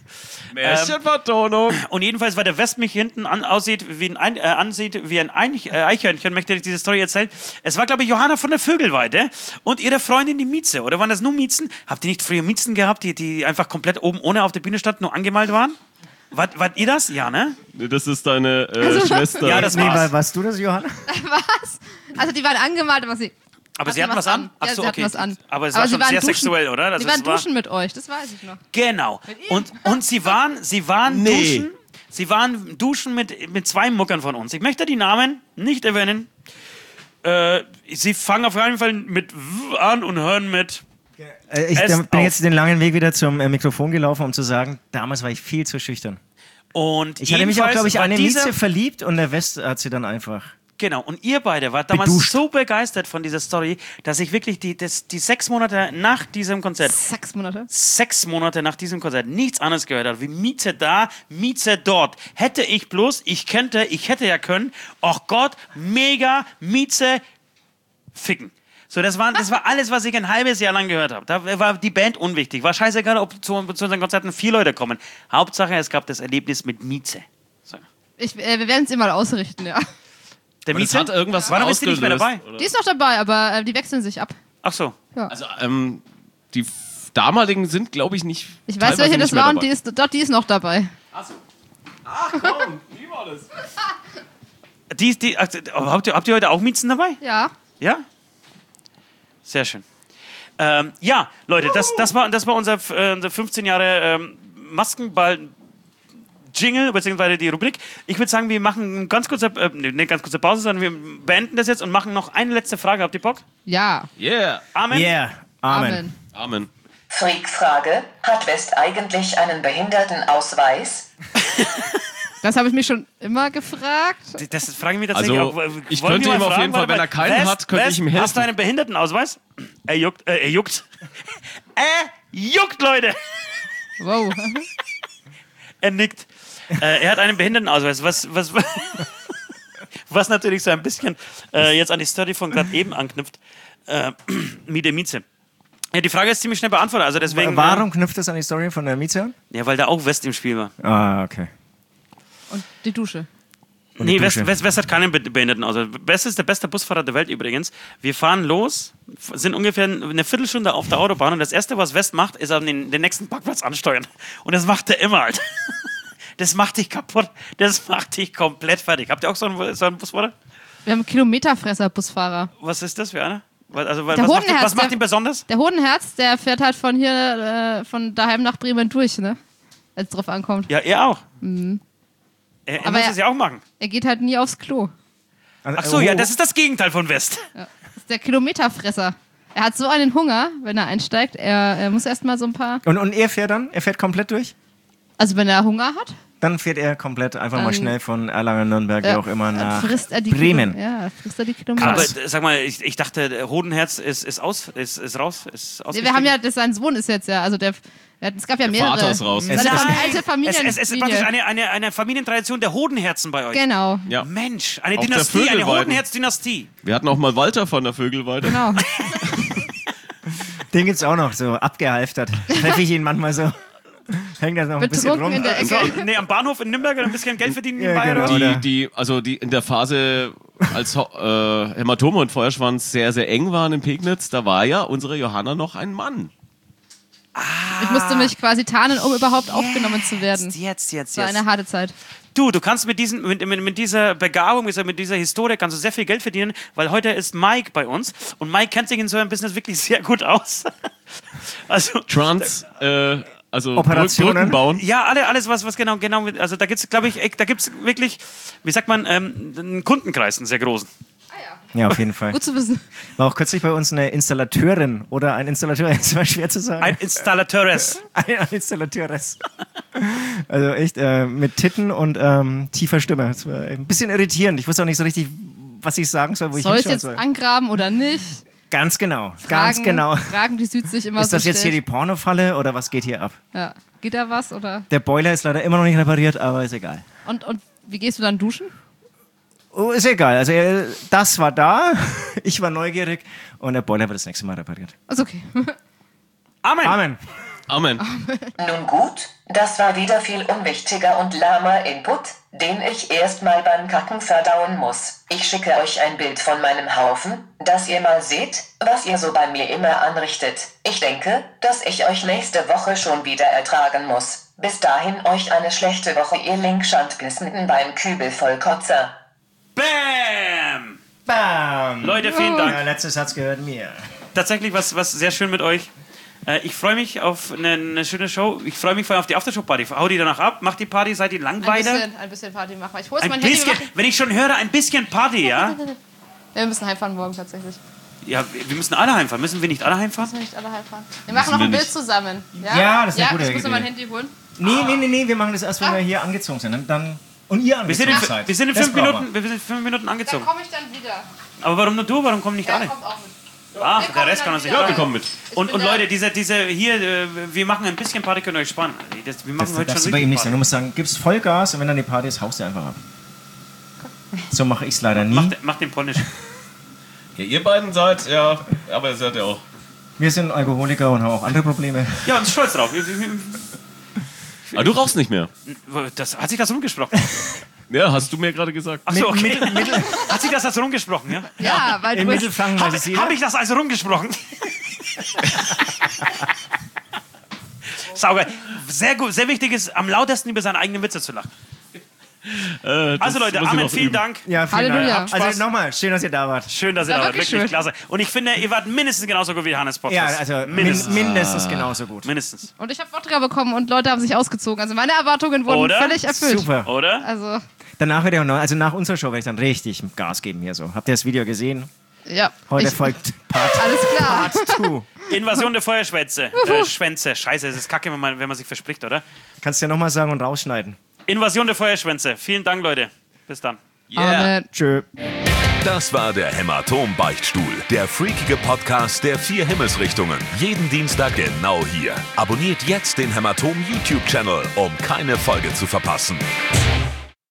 Märchenvertonung. Und jedenfalls, weil der West mich hinten an, aussieht, wie ein, ein, äh, ansieht wie ein Eich, äh, Eichhörnchen, möchte ich diese Story erzählen. Es war, glaube ich, Johanna von der Vögelweide und ihre Freundin, die Mieze. Oder waren das nur Miezen? Habt ihr nicht früher Miezen gehabt, die, die einfach komplett oben ohne auf der Bühne standen, nur angemalt waren? Wart, wart ihr das? Ja, ne? Das ist deine äh, Schwester. Ja, das Nee, war's. war, warst du das, Johanna? Was? Also die waren angemalt, aber sie... Aber sie hatten was an? Ach Ja, so, sie hatten okay. was an. Aber es Aber war sie schon waren sehr duschen. sexuell, oder? Also Sie waren es war, duschen mit euch, das weiß ich noch. Genau. Und, und sie waren, sie waren Nee. duschen. Sie waren duschen mit, mit zwei Muckern von uns. Ich möchte die Namen nicht erwähnen. Äh, sie fangen auf jeden Fall mit W an und hören mit. Äh, ich Esst bin auf. jetzt den langen Weg wieder zum äh, Mikrofon gelaufen, um zu sagen, damals war ich viel zu schüchtern. Und Ich hatte mich auch, jedenfalls glaube ich, war eine dieser- Mieze verliebt und der West hat sie dann einfach... Genau, und ihr beide wart damals Beduscht. so begeistert von dieser Story, dass ich wirklich die, das, die sechs Monate nach diesem Konzert, Sechs Monate. sechs Monate nach diesem Konzert nichts anderes gehört habe, wie Mieze da, Mieze dort. Hätte ich bloß, ich könnte, ich hätte ja können, ach Gott, mega, Mieze, ficken. So, das war, das war alles, was ich ein halbes Jahr lang gehört habe. Da war die Band unwichtig. War scheißegal, ob zu, zu unseren Konzerten vier Leute kommen. Hauptsache, es gab das Erlebnis mit Mieze. So. Ich, äh, wir werden es immer ausrichten, ja. Der Und es Mieze? hat irgendwas Warum ist die nicht mehr dabei? ausgelöst, oder? Die ist noch dabei, aber äh, die wechseln sich ab. Ach so. Also, ähm, die f- damaligen sind, glaube ich, nicht. Ich weiß, teilweise welche nicht das mehr war und dabei. die ist, doch, die ist noch dabei. Ach komm, wie war das? Die, die, ach, habt, ihr, habt ihr heute auch Miezen dabei? Ja. Ja? Sehr schön. Ähm, ja, Leute, das, das, war, das war unser, äh, unser fünfzehn Jahre ähm, Maskenball-Jingle, beziehungsweise die Rubrik. Ich würde sagen, wir machen eine ganz kurze, äh, nee, nicht ganz kurze Pause, sondern wir beenden das jetzt und machen noch eine letzte Frage. Habt ihr Bock? Ja. Yeah. Amen. Yeah, Amen. Amen. Amen. Freak-Frage: Hat West eigentlich einen Behindertenausweis? Das habe ich mich schon immer gefragt. Das fragen wir tatsächlich Also, auch. Äh, ich wollen könnte wir mal ihm auf fragen, jeden Fall, warte wenn mal, er keinen West, hat, könnte West, ich ihm Hast du helfen. einen Behindertenausweis? Er juckt, äh, er juckt. er juckt, Leute. Wow. Er nickt. Äh, er hat einen Behindertenausweis, was, was, was natürlich so ein bisschen äh, jetzt an die Story von gerade eben anknüpft. Äh, mit der Mieze. Ja, die Frage ist ziemlich schnell beantwortet. Also deswegen, Warum knüpft das an die Story von der Mieze an? Äh, ja, weil da auch West im Spiel war. Ah, okay. Und die Dusche. Und die Nee, West, Dusche. West, West hat keinen Be- Behindertenausweis. West ist der beste Busfahrer der Welt übrigens. Wir fahren los, f- sind ungefähr eine Viertelstunde auf der Autobahn und das Erste, was West macht, ist an den, den nächsten Parkplatz ansteuern. Und das macht er immer halt. Das macht dich kaputt. Das macht dich komplett fertig. Habt ihr auch so einen, so einen Busfahrer? Wir haben Kilometerfresser-Busfahrer. Was ist das für einer? Was, also, was, Der macht ihn, Hodenherz, was macht der- ihn besonders? Der Hodenherz, der fährt halt von hier, äh, von daheim nach Bremen durch, ne? Wenn es drauf ankommt. Ja, er auch. Er, er Aber muss er- es ja auch machen. Er geht halt nie aufs Klo. Also, Ach so, oh, ja, das ist das Gegenteil von West. Das ist der Kilometerfresser. Er hat so einen Hunger, wenn er einsteigt. Er, er muss erstmal so ein paar. Und, und er fährt dann? Er fährt komplett durch? Also, wenn er Hunger hat, Dann fährt er komplett einfach mal Dann- schnell von Erlangen, Nürnberg, wie äh, auch immer, nach frisst er die Bremen. Kilo, ja, frisst er die Kilometer. Aber äh, sag mal, ich, ich dachte, der Hodenherz ist, ist, aus, ist, ist raus. Ist Nee, wir haben ja, das, sein Sohn ist jetzt ja, also der, der es gab ja mehrere. Vater ist raus. Seine Es- es- alte es, Familie. es, es ist praktisch eine, eine, eine Familientradition der Hodenherzen bei euch. Genau, Ja. Mensch, eine Auch der Dynastie, eine Vögelweiden. Hodenherz-Dynastie. Wir hatten auch mal Walter von der Vögelweide. genau. Den gibt's auch noch, so abgehalftert. Treffe ich ihn manchmal so. Hängt da noch ein bisschen Betrunken rum. in der Ecke. So, nee, am Bahnhof in Nürnberg ein bisschen Geld verdienen Ja, nebenbei, genau. oder? Die, Oder- die, also die in der Phase, als Ho- äh, Hämatome und Feuerschwanz sehr, sehr eng waren in Pegnitz, da war ja unsere Johanna noch ein Mann. Ich musste mich quasi tarnen, um überhaupt aufgenommen zu werden. Jetzt, jetzt, jetzt. Das war jetzt. eine harte Zeit. Du, du kannst mit, diesen, mit, mit, mit dieser Begabung, mit dieser Historie kannst du sehr viel Geld verdienen, weil heute ist Mike bei uns und Mike kennt sich in so einem Business wirklich sehr gut aus. Also, Trans, äh, also Operationen? Brücken bauen. ja, alle, alles, was, was genau, genau, mit- also da gibt's, glaube ich, echt- da gibt's wirklich, wie sagt man, ähm, einen Kundenkreis, einen sehr großen. Ja, auf jeden Fall. Gut zu wissen. War auch kürzlich bei uns eine Installateurin oder ein Installateur, ist immer schwer zu sagen. Ein Installateures. Ein, ein Installateures. Also echt äh, mit Titten und ähm, tiefer Stimme. Das war ein bisschen irritierend. Ich wusste auch nicht so richtig, was ich sagen soll, wo ich Soll ich hinschauen jetzt soll. angraben oder nicht? Ganz genau, ganz Fragen, genau. Fragen, die Süd sich immer Ist so das jetzt hier die stellt. Pornofalle oder was geht hier ab? Ja. Geht da was? Oder? Der Boiler ist leider immer noch nicht repariert, aber ist egal. Und, und wie gehst du dann duschen? Oh, ist egal. Also äh, das war da, ich war neugierig und der Boiler wird das nächste Mal repariert. Ist okay. Amen. Amen. Amen. Nun gut, das war wieder viel unwichtiger und lahmer Input, den ich erstmal beim Kacken verdauen muss. Ich schicke euch ein Bild von meinem Haufen, dass ihr mal seht, was ihr so bei mir immer anrichtet. Ich denke, dass ich euch nächste Woche schon wieder ertragen muss. Bis dahin euch eine schlechte Woche, ihr Linkschandglissenden beim Kübel voll Kotzer. Bam! Bam! Leute, vielen Dank. Der letzte Satz gehört mir. Tatsächlich was, was sehr schön mit euch. Äh, ich freue mich auf eine, eine schöne Show. Ich freue mich vor allem auf die Aftershow-Party. Hau die danach ab, macht die Party, seid ihr Ein Langweiler? bisschen, ein bisschen Party machen. Ich hol's Ein mein Handy. bisschen, Wir, wenn ich schon höre, ein bisschen Party, ja? machen, wir müssen heimfahren morgen tatsächlich. Ja, wir müssen alle heimfahren. Müssen wir nicht alle heimfahren? Müssen nicht alle heimfahren. Wir machen noch ein wir Bild zusammen. Ja, Ja, das ist eine ja, gute ich muss Idee. noch mein Handy holen. Nee, nee, nee, nee, wir machen das erst, wenn wir hier angezogen sind. Dann, und ihr Wir sind angezogen in, seid. wir sind in Das fünf brauchen Minuten, wir sind in fünf Minuten Dann angezogen. komme ich dann wieder. Aber warum nur du? Warum kommen nicht Ja, alle? kommt auch mit. Ah, Wir der kommen Rest dann kann uns nicht wieder. Ja, wir fragen. kommen mit. Und, bin und da. Leute, diese, diese hier, äh, wir machen ein bisschen Party, könnt ihr euch spannen. Das, wir machen Das heute darfst schon du bei ihm nicht richtig sagen. Du musst sagen, gibst Vollgas und wenn dann die Party ist, haust du einfach ab. So mache ich es leider nie. Macht, macht den Polnisch. Ja, ihr beiden seid, ja, aber ihr seid ja auch. Wir sind Alkoholiker und haben auch andere Probleme. Ja, und stolz drauf. Wir- wir- wir- Aber du rauchst nicht mehr. Das, hat sich das rumgesprochen? Ja, hast du mir gerade gesagt. Achso, okay. Hat sich das als rumgesprochen, ja? Ja, weil In du Mittelfranken weiß es jeder. Habe ich das also rumgesprochen? Sauger. Sehr gut, sehr wichtig ist, am lautesten über seine eigenen Witze zu lachen. Äh, das Also Leute, muss ich Amen, noch vielen üben. Dank. Ja, vielen Halleluja. Dank. Also nochmal, schön, dass ihr da wart. Schön, dass ihr Ja, da wart. wirklich Wirklich schön. klasse. Und ich finde, ihr wart mindestens genauso gut wie Hannes Ja, Podcast. also min mindestens. mindestens genauso gut. mindestens. Und ich habe Wodka bekommen und Leute haben sich ausgezogen. Also meine Erwartungen wurden Oder? völlig erfüllt. Super. Oder? Also, Danach werde ich auch noch, also nach unserer Show werde ich dann richtig Gas geben hier so. Habt ihr das Video gesehen? ja. Heute Ich, folgt Part alles klar. zwei. Invasion der Feuerschwänze. Äh, Schwänze. Scheiße, es ist kacke, wenn man, wenn man sich verspricht, oder? Kannst du ja nochmal sagen und rausschneiden. Invasion der Feuerschwänze. Vielen Dank, Leute. Bis dann. Amen. Tschö. Das war der Hämatom-Beichtstuhl, der freakige Podcast der vier Himmelsrichtungen. Jeden Dienstag genau hier. Abonniert jetzt den Hämatom-YouTube-Channel, um keine Folge zu verpassen.